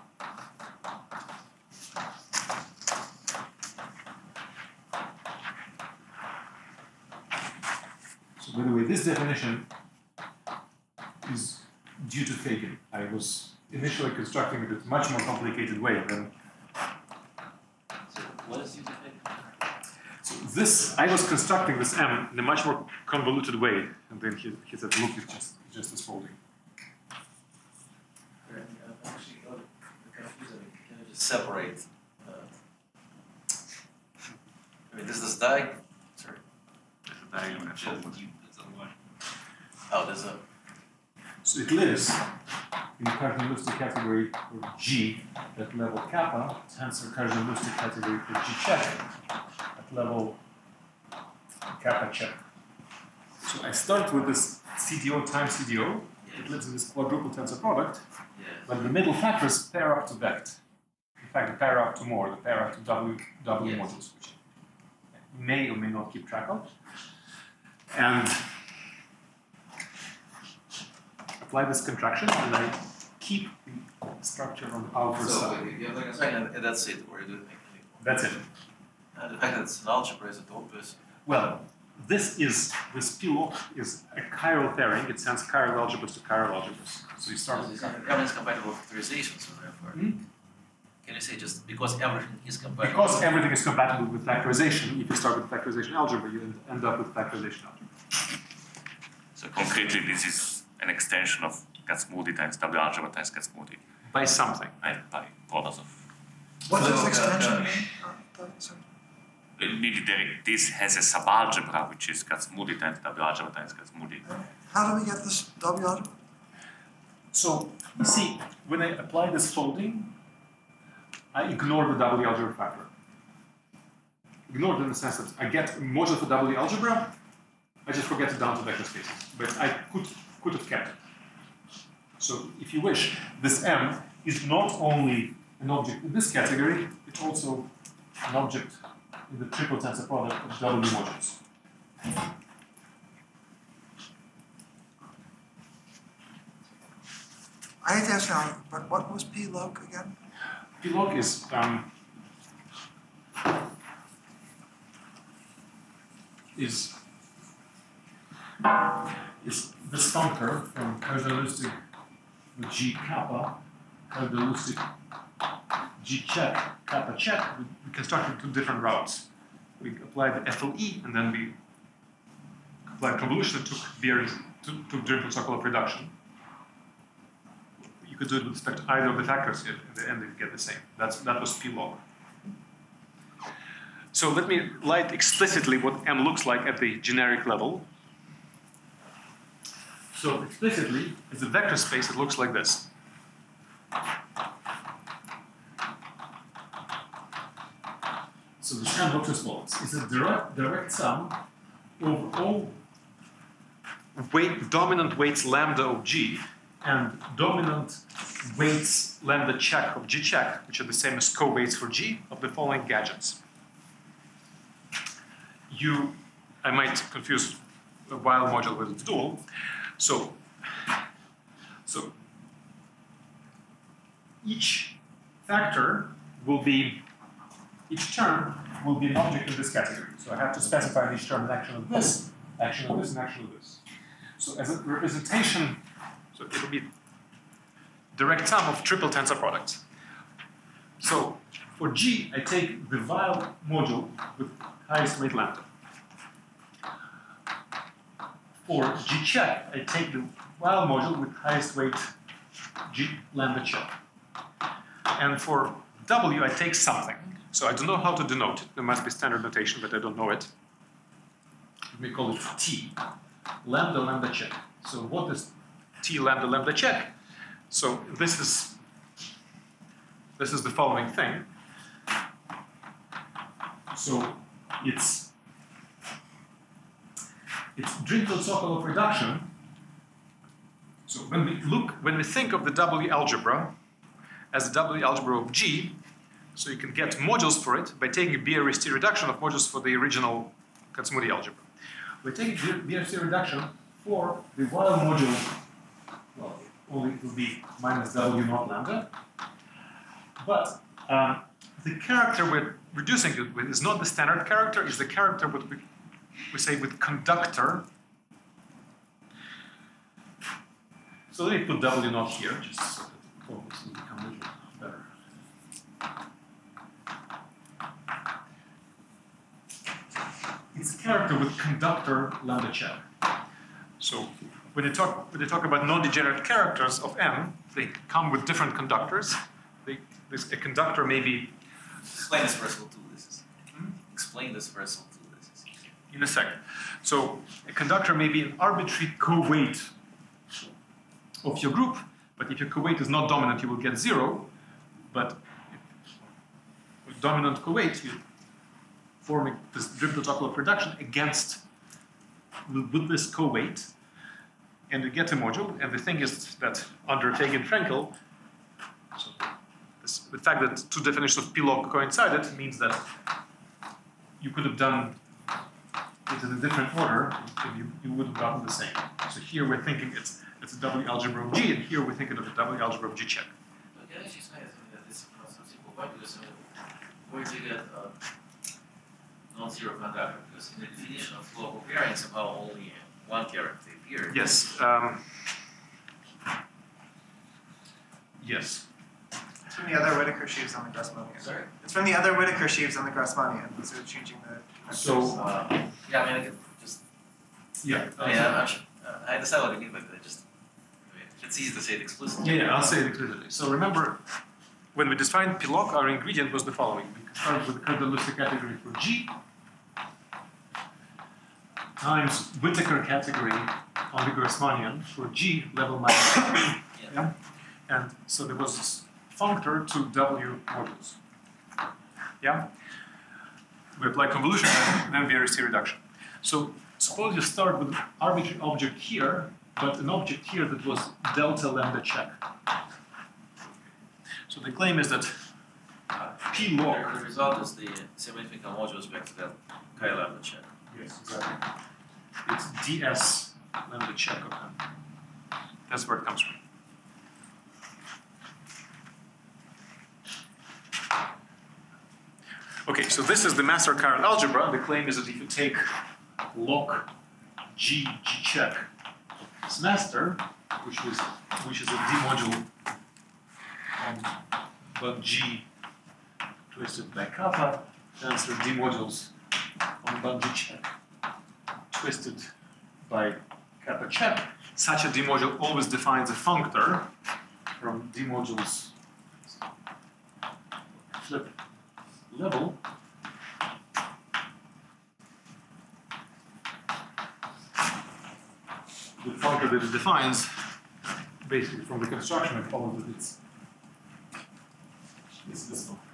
So by the way, this definition is due to Fagan. I was initially constructing it in a much more complicated way than. So what is due to Fagan? So this, I was constructing this M in a much more convoluted way, and then he said, look, it's just this folding. I'm actually confused. I mean, can I just separate? I mean, this diag. Sorry. There's a diagram at forward. Oh, there's a. So it lives in the cardinalistic category for G at level kappa, tensor cardinalistic category for G check at level kappa check. So I start with this CDO times CDO. It lives in this quadruple tensor product, but the middle factors pair up to vect. In fact, they pair up to more. They pair up to W modules, which you may or may not keep track of. And apply this contraction, and I keep the structure on the outer side. So, you have like a second, and that's it, where you do That's it. And the fact that it's an algebra is a dope is. Well, this PLOC is a chiral pairing. It sends chiral algebras to chiral algebras. So you start with chiral. Everything is compatible with factorization, so therefore. Can you say just because everything is compatible? Because everything is compatible with factorization, if you start with factorization algebra, you end up with factorization algebra. So concretely, this is an extension of Kac-Moody times W algebra times Kac-Moody, By something. right? By products of. What does So, extension uh, mean? Sorry. Maybe this has a subalgebra which is Kac-Moody times W algebra times Kac-Moody. How do we get this W algebra? So, you see, when I apply this folding, I ignore the W algebra factor. Ignore it in the sense that I get a module for W algebra, I just forget it down to vector spaces. But I could have kept it. So, if you wish, this M is not only an object in this category, it's also an object in the triple tensor product of W modules. I hate to ask now, but what was P-log again? PLOC is this functor from cardinalistic with G kappa, cardinalistic G check, kappa check. We constructed two different routes. We applied the FLE and then we applied convolution and took Dirichlet-Sokolov reduction. You could do it with respect to either of the factors, in the end you get the same. That was P-log. So let me write explicitly what M looks like at the generic level. So explicitly, it's a vector space that looks like this. So the sum looks as follows. It's a direct sum over all dominant weights lambda of G and dominant weights lambda check of G check, which are the same as co-weights for G, of the following gadgets. I might confuse a while module with its dual. So each factor will be, each term will be an object in this category. So I have to specify in each term an action of this, action of this, and action of this. So as a representation, so it will be direct sum of triple tensor products. So for G, I take the Weil module with highest weight lambda. For G check, I take the Weil module with highest weight G lambda check. And for W, I take something. So I don't know how to denote it. There must be standard notation, but I don't know it. Let me call it T, lambda lambda check. So what is T lambda lambda check? So this is the following thing. So it's Dirichlet-Sokolov reduction. So when we think of the W algebra as the W algebra of G, so you can get modules for it by taking BRST reduction of modules for the original Kac-Moody algebra. We're taking BRST reduction for the Weil module, well, only it will be minus W naught lambda. But the character we're reducing it with is not the standard character, it's the character what we say with conductor. So let me put W naught here, just so that the focus will become a little better. It's a character with conductor lambda check. So when they talk about non-degenerate characters of M, they come with different conductors. A conductor may be. Explain this first, we'll do this. Explain this first, we'll do this. In a second. So a conductor may be an arbitrary co-weight of your group, but if your co-weight is not dominant, you will get 0. But with dominant co-weight, you forming this Dirichlet-Sokolov reduction against with this co-weight, and you get a module. And the thing is that under Fagan-Frenkel, so the fact that two definitions of P-log coincided means that you could have done it in a different order, and you would have gotten the same. So here we're thinking it's a W algebra of G, and here we're thinking of a W algebra of G check. But can I just say that this is not so simple? Why? Because where do you get non-zero conductor? Because in the definition of local pairing, somehow only one character appeared. Yes. Yes. It's from the other Whittaker sheaves on the Grassmannian. Sorry? It's from the other Whittaker sheaves on the Grassmannian. So changing the connectors. So Yeah, I mean, I could just. yeah. I mean, I understand what you mean, but it's easy to say it explicitly. Yeah, I'll say it explicitly. So remember, when we defined P-log, our ingredient was the following. We started with the characteristic category for G times Whittaker category on the Grassmannian for G level minus. Yeah. And so there was this functor to W modules. Yeah. We apply convolution and then VRC reduction. So suppose you start with an arbitrary object here, but an object here that was delta lambda check. So the claim is that P log. The result is the symmetrical modules back to that chi lambda check. Yes, exactly. It's ds lambda check of them. That's where it comes from. Okay, so this is the master current algebra. The claim is that if you take log G check as master, which is a D module on bun G twisted by kappa, answer D modules on bun G check twisted by kappa check. Such a D module always defines a functor from D modules flip level. The functor that it defines, basically from the construction, it follows that it's this one.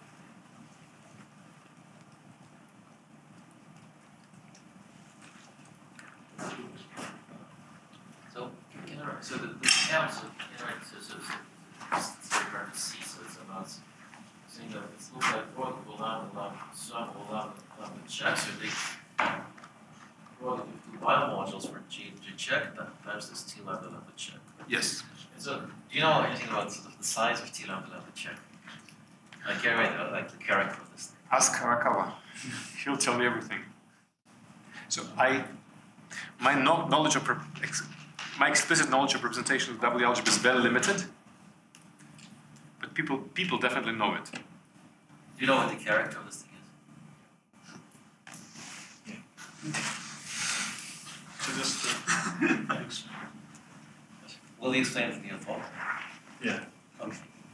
So the counts of so it's very hard to see, so it's about saying that it looks like product will lambda sum will lambda check, so they product of two bimodules for G check times this T lambda check. Yes. And so do you know anything about sort of the size of T lambda check? Like like the character of this thing. Ask Arakawa. He'll tell me everything. So my explicit knowledge of representation of W algebra is very limited, but people definitely know it. Do you know what the character of this thing is? So just Will you explain it to me in full? yeah. Okay.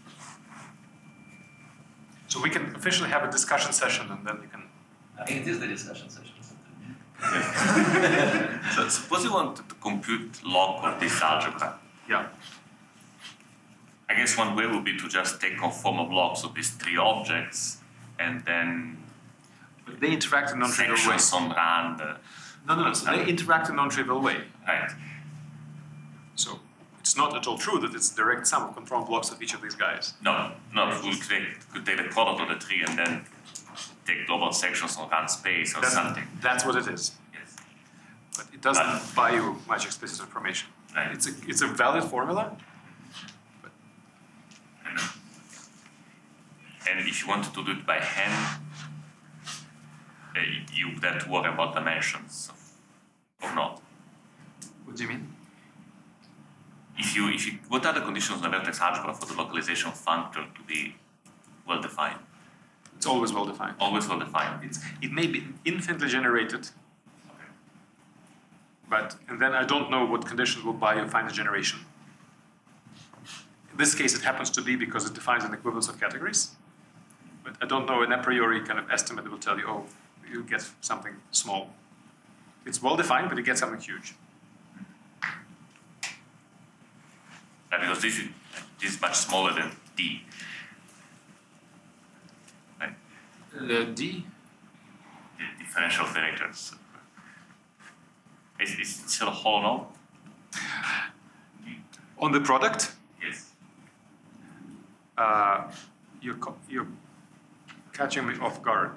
So we can officially have a discussion session, and then you can. I think it is the discussion session. So suppose you want to compute log of this algebra. Yeah. I guess one way would be to just take conformal blocks of these three objects and then But they interact in non-trivial ways. sections on rand. No. So they interact in non-trivial way. Right. So it's not at all true that it's direct sum of conformal blocks of each of these guys. No, we could take the product of the tree and then take global sections on rand space or something. That's what it is. Yes. But it doesn't buy you much explicit information. Right. It's a valid formula. I know. And if you wanted to do it by hand, you would have to worry about dimensions or not. What do you mean? If you, what are the conditions of the vertex algebra for the localization functor to be well defined? It's always well defined. Always well defined. It may be infinitely generated, and then I don't know what conditions will buy you finite generation. In this case, it happens to be because it defines an equivalence of categories, but I don't know an a priori kind of estimate that will tell you, oh, you'll get something small. It's well defined, but you get something huge. Because this is much smaller than D. Right? D? The differential operators. Is it still a hollow null? On the product, Yes. you're catching me off guard.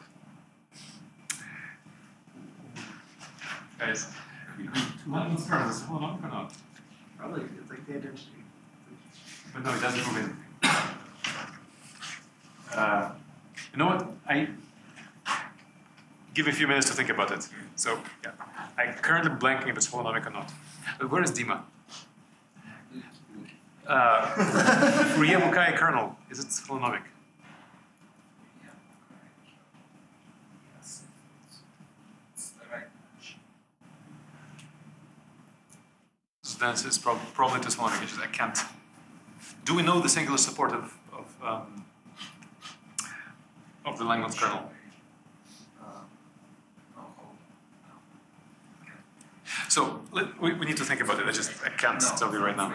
Guys, hold on, cannot. Probably it's like the identity. But no, it doesn't prove anything. You know what? give me a few minutes to think about it. So, yeah. I'm currently blanking if it's holonomic or not. But where is Dima? Fourier-Mukai kernel, is it holonomic? So then it's probably this holonomic. I can't. Do we know the singular support of the Langlands kernel? So we need to think about it. I can't tell you right now.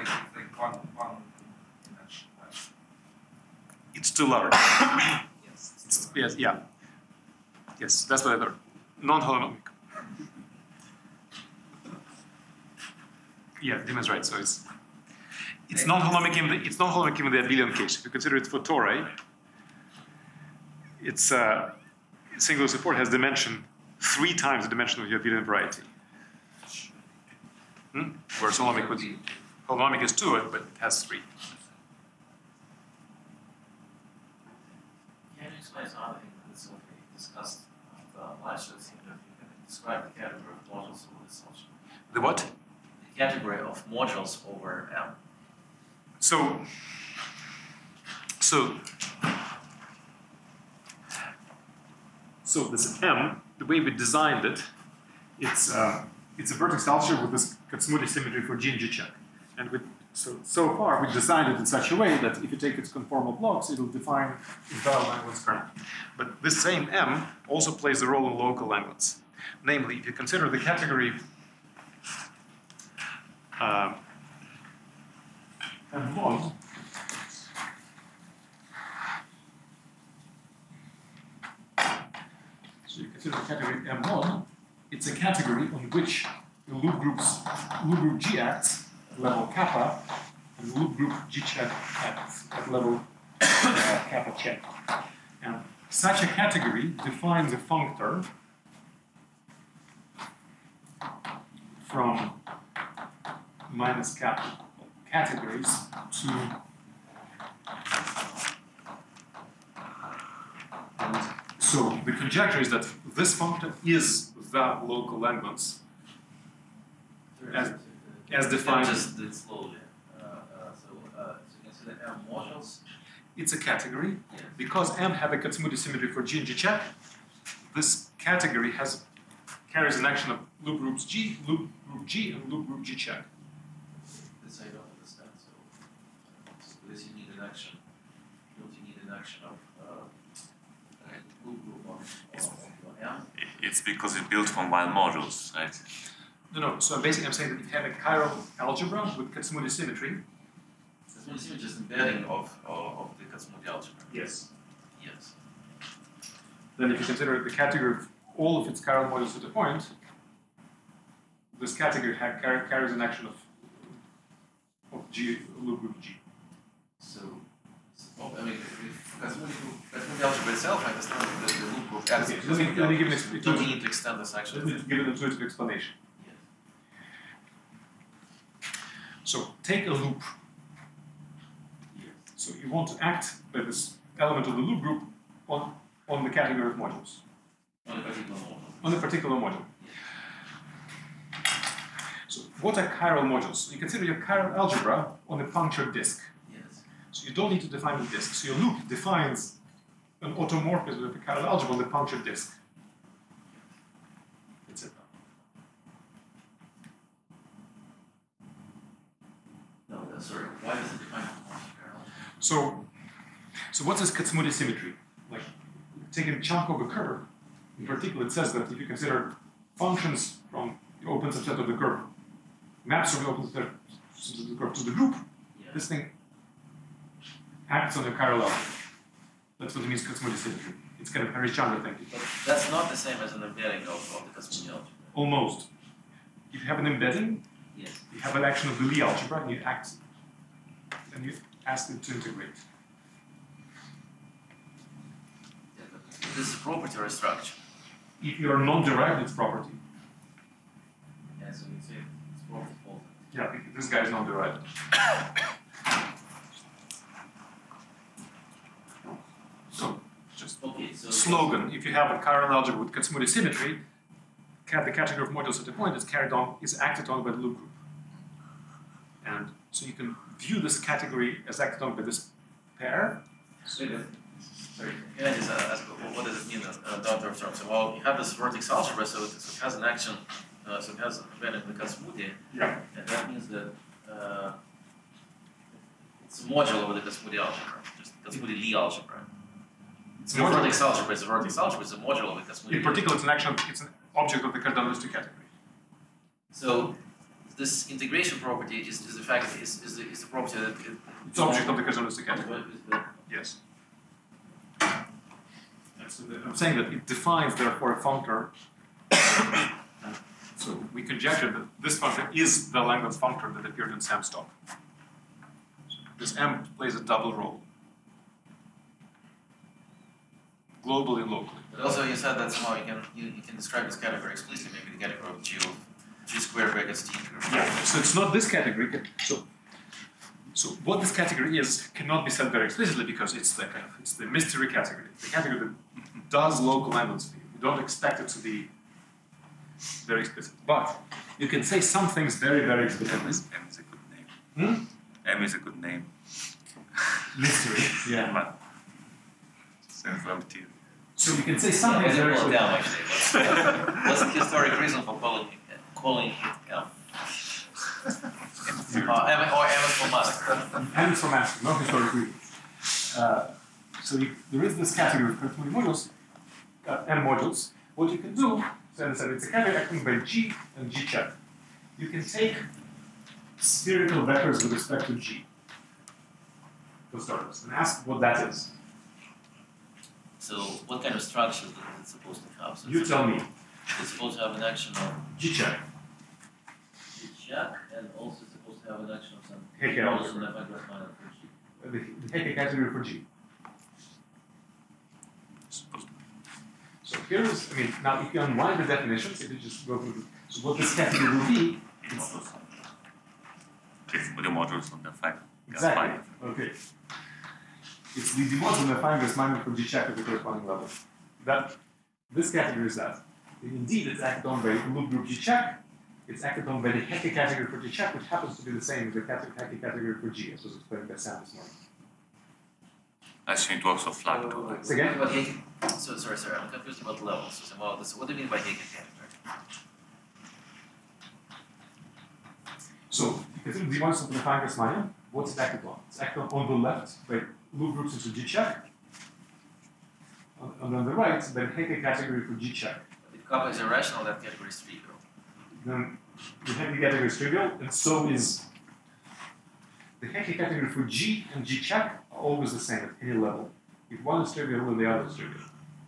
It's too large. Yes, yeah. Yes, that's what I learned. Non-holonomic. Yeah, Dima's right. So it's non-holonomic in the abelian case. If you consider it for tori, its singular support has dimension 3 times the dimension of the abelian variety. Whereas holonomic is 2, but it has 3. Can you explain something that's what we discussed last year? You can describe the category of modules over this also. The what? The category of modules over M. So this M, the way we designed it, it's a vertex algebra with this Kac-Moody symmetry for G and G check. And so far we designed it in such a way that if you take its conformal blocks, it will define invalid Langlands kernel. But this same M also plays a role in local Langlands. Namely, if you consider the category M1, so you consider the category M1, it's a category on which the loop group G acts at level kappa, and the loop group G check acts at level kappa check. And such a category defines a functor from minus kappa categories to so the conjecture is that this functor is the local Langlands as defined. Just do it slowly. So you consider M modules. It's a category. Yeah. Because M have a Kac-Moody symmetry for G and G check, this category carries an action of loop groups G, loop group G, and loop group G check. This I don't understand. So this you need an action. Don't you need an action of loop group on M? It's because it's built from wild modules, right? No. So basically I'm saying that if you have a chiral algebra with Kac-Moody symmetry. It's just embedding of the Kac-Moody algebra. Yes. Yes. Then if you consider the category of all of its chiral modules at a point, this category carries an action of G, loop group G. So I mean, if Kac-Moody algebra itself, I understand the loop group acts. Okay, let me give an explanation. Don't you need to extend this action? Let me give an intuitive explanation. Yes. So take a loop. So you want to act by this element of the loop group on the category of modules. On a particular module. On a particular module. So what are chiral modules? You consider your chiral algebra on a punctured disk. Yes. So you don't need to define the disk. So your loop defines an automorphism of the chiral algebra on the punctured disk. That's it. No, sorry. Why does it define the chiral? So what's this Kac-Moody symmetry? Like, taking a chunk of a curve, in particular, it says that if you consider functions from the open subset of the curve, maps from the open subset of the curve to the group, this thing acts on the chiral algebra. That's what it means Kac-Moody symmetry. It's kind of Harishchandra thinking. But that's not the same as an embedding of the Kac-Moody algebra. Almost. If you have an embedding, Yes. you have an action of the Lie algebra, and you ask it to integrate. Yeah, but this is a property or a structure. If you are non-derived, it's property. Yeah, so we say it's property fault. Yeah, this guy is non-derived. So, just Okay, so slogan. If you have a chiral algebra with Kac-Moody symmetry, the category of modules at a point is acted on by the loop group. And so you can view this category as acted on by this pair. Sorry, can I just ask, what does it mean, down-term term? So, well, you have this vertex algebra, so it has an action, so it has a event in the Kac-Moody, Yeah. and that means that it's a module over the Kac-Moody algebra, just Kac-Moody-Lie algebra. It's not vertex algebra, it's a vertex algebra, it's a module of the Kac-Moody. In particular, it's an object of the cardanolistic category. So this integration property is the fact that is the property that It's object of the cardanolistic category. is the, Yes. So I'm saying that it defines, therefore, a functor. So we conjecture that this functor is the Langlands functor that appeared in Samstock. This M plays a double role, globally and locally. but also you said that somehow you can describe this category explicitly, maybe the category of G squared brackets T. Yeah. So it's not this category. So what this category is cannot be said very explicitly because it's the mystery category, the category that does local Langlands for you. You don't expect it to be very explicit, but you can say some things very, very explicitly. M is a good name. M is a good name. Mystery. Yeah. But sounds empty. So you can say some things very Pull it down explicitly. actually. What's the historic reason for calling it M? Or M is for mask. And it's for master, not historic reasons. So there is this category of Kac-Moody modules, M modules. What you can do, so as I said, it's a category acting by G and G check. You can take spherical vectors with respect to G, for starters, and ask what that is. So what kind of structure is it supposed to have? So You tell me. it's supposed to have an action of G check. check, and also it's supposed to have an action of some Hecke modulus algebra. in F minus for G. The Hecke category for G. Supposed to So here is, now if you unwind the definitions, if you just go through, so what this category will be, be modules. With the modules on the fact. exactly, okay. It's the demods on the finders minus for G check at the corresponding level. This category is that. Indeed, it's acted on by loop group G check. It's acted on by the Hecke category for G check, which happens to be the same as the Hecke category for G, as was explained by Sam this morning. I assume it works on flat too. Right? Say again? But Hecke, sorry, I'm confused about levels. So, well, what do you mean by Hecke category? So, you consider the ones of the finders minus, what's it acted on? It's acted on the left by loop groups into G check, and on the right by the Hecke category for G check. If kappa is irrational, that category is trivial. Then the Hecke category is trivial, and so is the Hecke category for G and G check are always the same at any level. If one is trivial, then the other is trivial.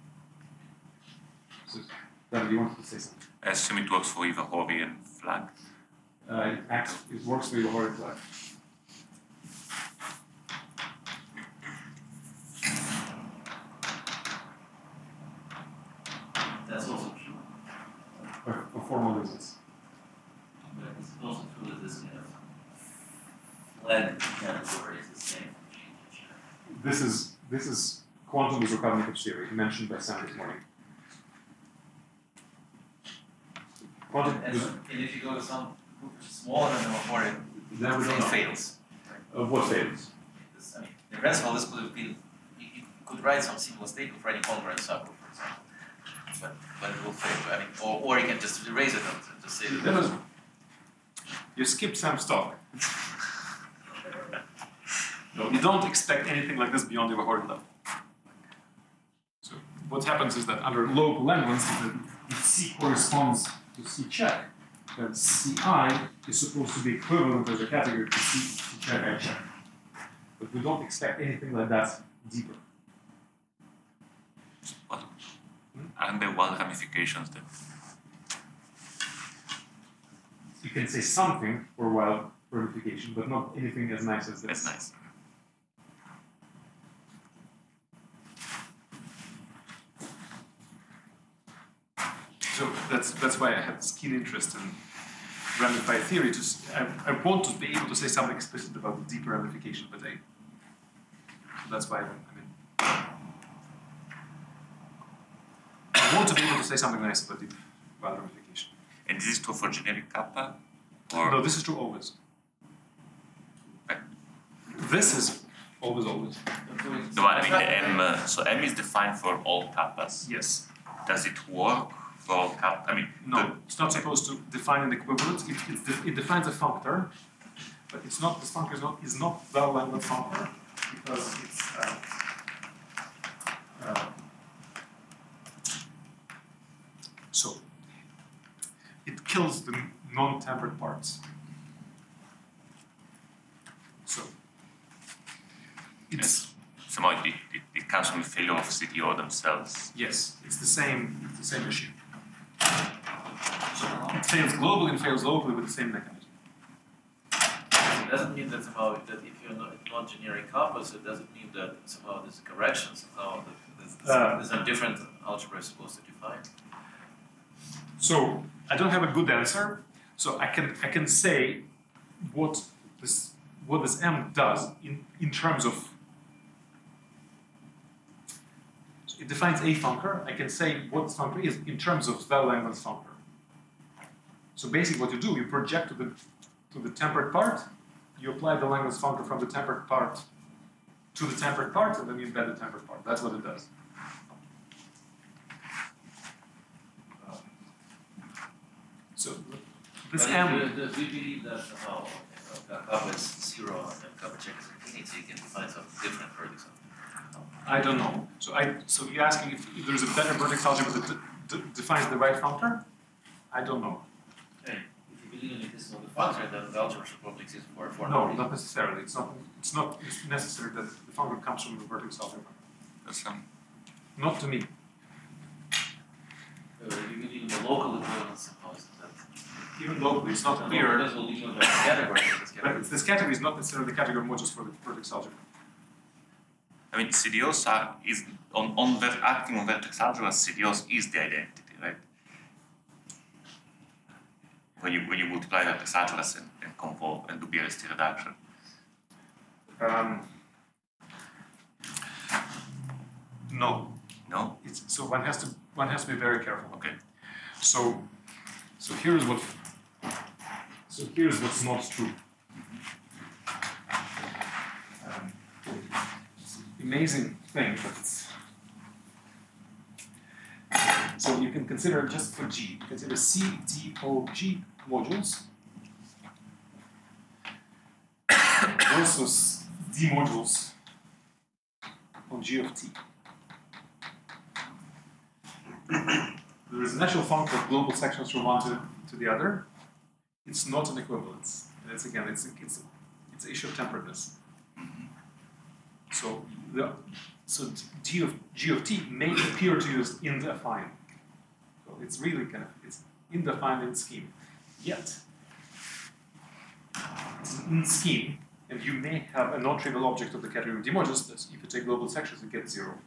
So, David, you wanted to say something? I assume it works for either Hori and flag. It works with the Hori flag. That's also true. For formal reasons. But it's also true that this kind of flag category is the same for G and G check. This is quantum isocognitive theory mentioned by Sam this morning. Quantum And if you go to some group which is smaller than the Mahori, then we don't it know. fails. What fails? In principle, this could have been, you could write some similar statement for any congruent subgroup, for example. But it will fail. Or you can just erase it and just say that. You skipped Sam's talk. No, you don't expect anything like this beyond the Hori level. So what happens is that under local Langlands, if C corresponds to C check, then Ci is supposed to be equivalent as a category to C check I check. But we don't expect anything like that deeper. What? Aren't there wild ramifications then? You can say something for wild ramification, but not anything as nice as this. That's nice. So that's why I had this keen interest in ramified theory. I want to be able to say something explicit about the deeper ramification, but that's why say something nice about the value ramification. And this is true for generic kappa? Or No, this is true always. This is always. no, I mean the M. So M is defined for all kappas. Yes. Does it work for all kappa? I mean, No, it's not supposed to define an equivalence. It defines a functor, but it's not. This functor is not well-landed functor because it's. So it kills the non-tempered parts. So it's somehow it comes from the failure of CDO themselves. yes, it's the same issue. So it fails globally and fails locally with the same mechanism. It doesn't mean that somehow that if you're not generic kappas, it doesn't mean that somehow there's a correction, somehow there's a different algebra is supposed to define. So I don't have a good answer. So I can say what this M does in terms of. So it defines a functor. I can say what this functor is in terms of Bell-Langland's functor. So basically, what you do, you project to the tempered part. You apply the Langland's functor from the tempered part to the tempered part, and then you embed the tempered part. That's what it does. So this But M. we believe that somehow kappa is 0 and kappa check is infinite, so you can define something different for example. I don't know. So you're asking if there's a better vertex algebra that defines the right functor? I don't know. Okay. If you believe in the existence of the functor, then the algebra should probably exist for No, not necessarily. It's not necessary that the functor comes from the vertex algebra. That's Not to me. If you believe in the local equivalence, somehow that Even locally, it's not clear. Because we'll leave the category. But this category is not necessarily the category modules for the vertex algebra. I mean, CDOs are acting on vertex algebra. CDOs is the identity, right? When you multiply vertex algebras and convolve and do BRST reduction. No. No. So one has to be very careful. Okay. So here's what's not true. Amazing thing, but it's so you can consider just for G, consider C, D, O, G modules versus D modules on G of T. There is a natural function of global sections from one to the other. It's not an equivalence. And it's again, it's an issue of temperedness. So G of T may appear to you as indefined. So it's really it's indefined in scheme. Yet it's in scheme, and you may have a non-trivial object of the category of D modules that if you take global sections, you get 0.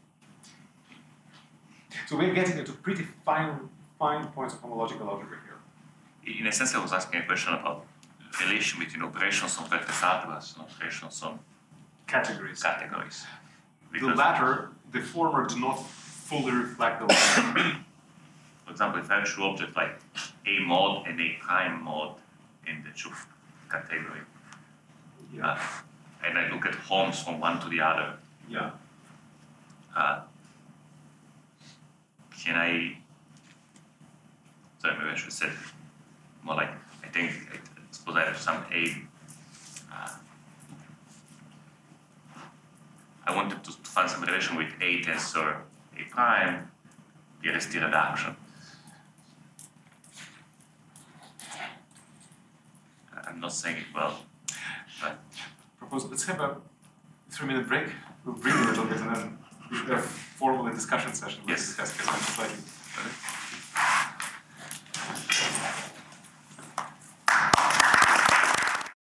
So we're getting into pretty fine points of homological algebra here. In a sense, I was asking a question about relation between operations on vertex algebras and operations on Categories. The latter, the former, do not fully reflect the latter. For example, if I have a true object like A mod and A prime mod in the true category, and I look at homes from one to the other, Yeah. can I? Sorry, maybe I should say more like I suppose I have some A. I wanted to find some relation with A tensor A prime, BRST reduction. I'm not saying it well, but Propose let's have a 3-minute break. We'll breathe a little bit and then we have a formal discussion session. Yes. Discuss case.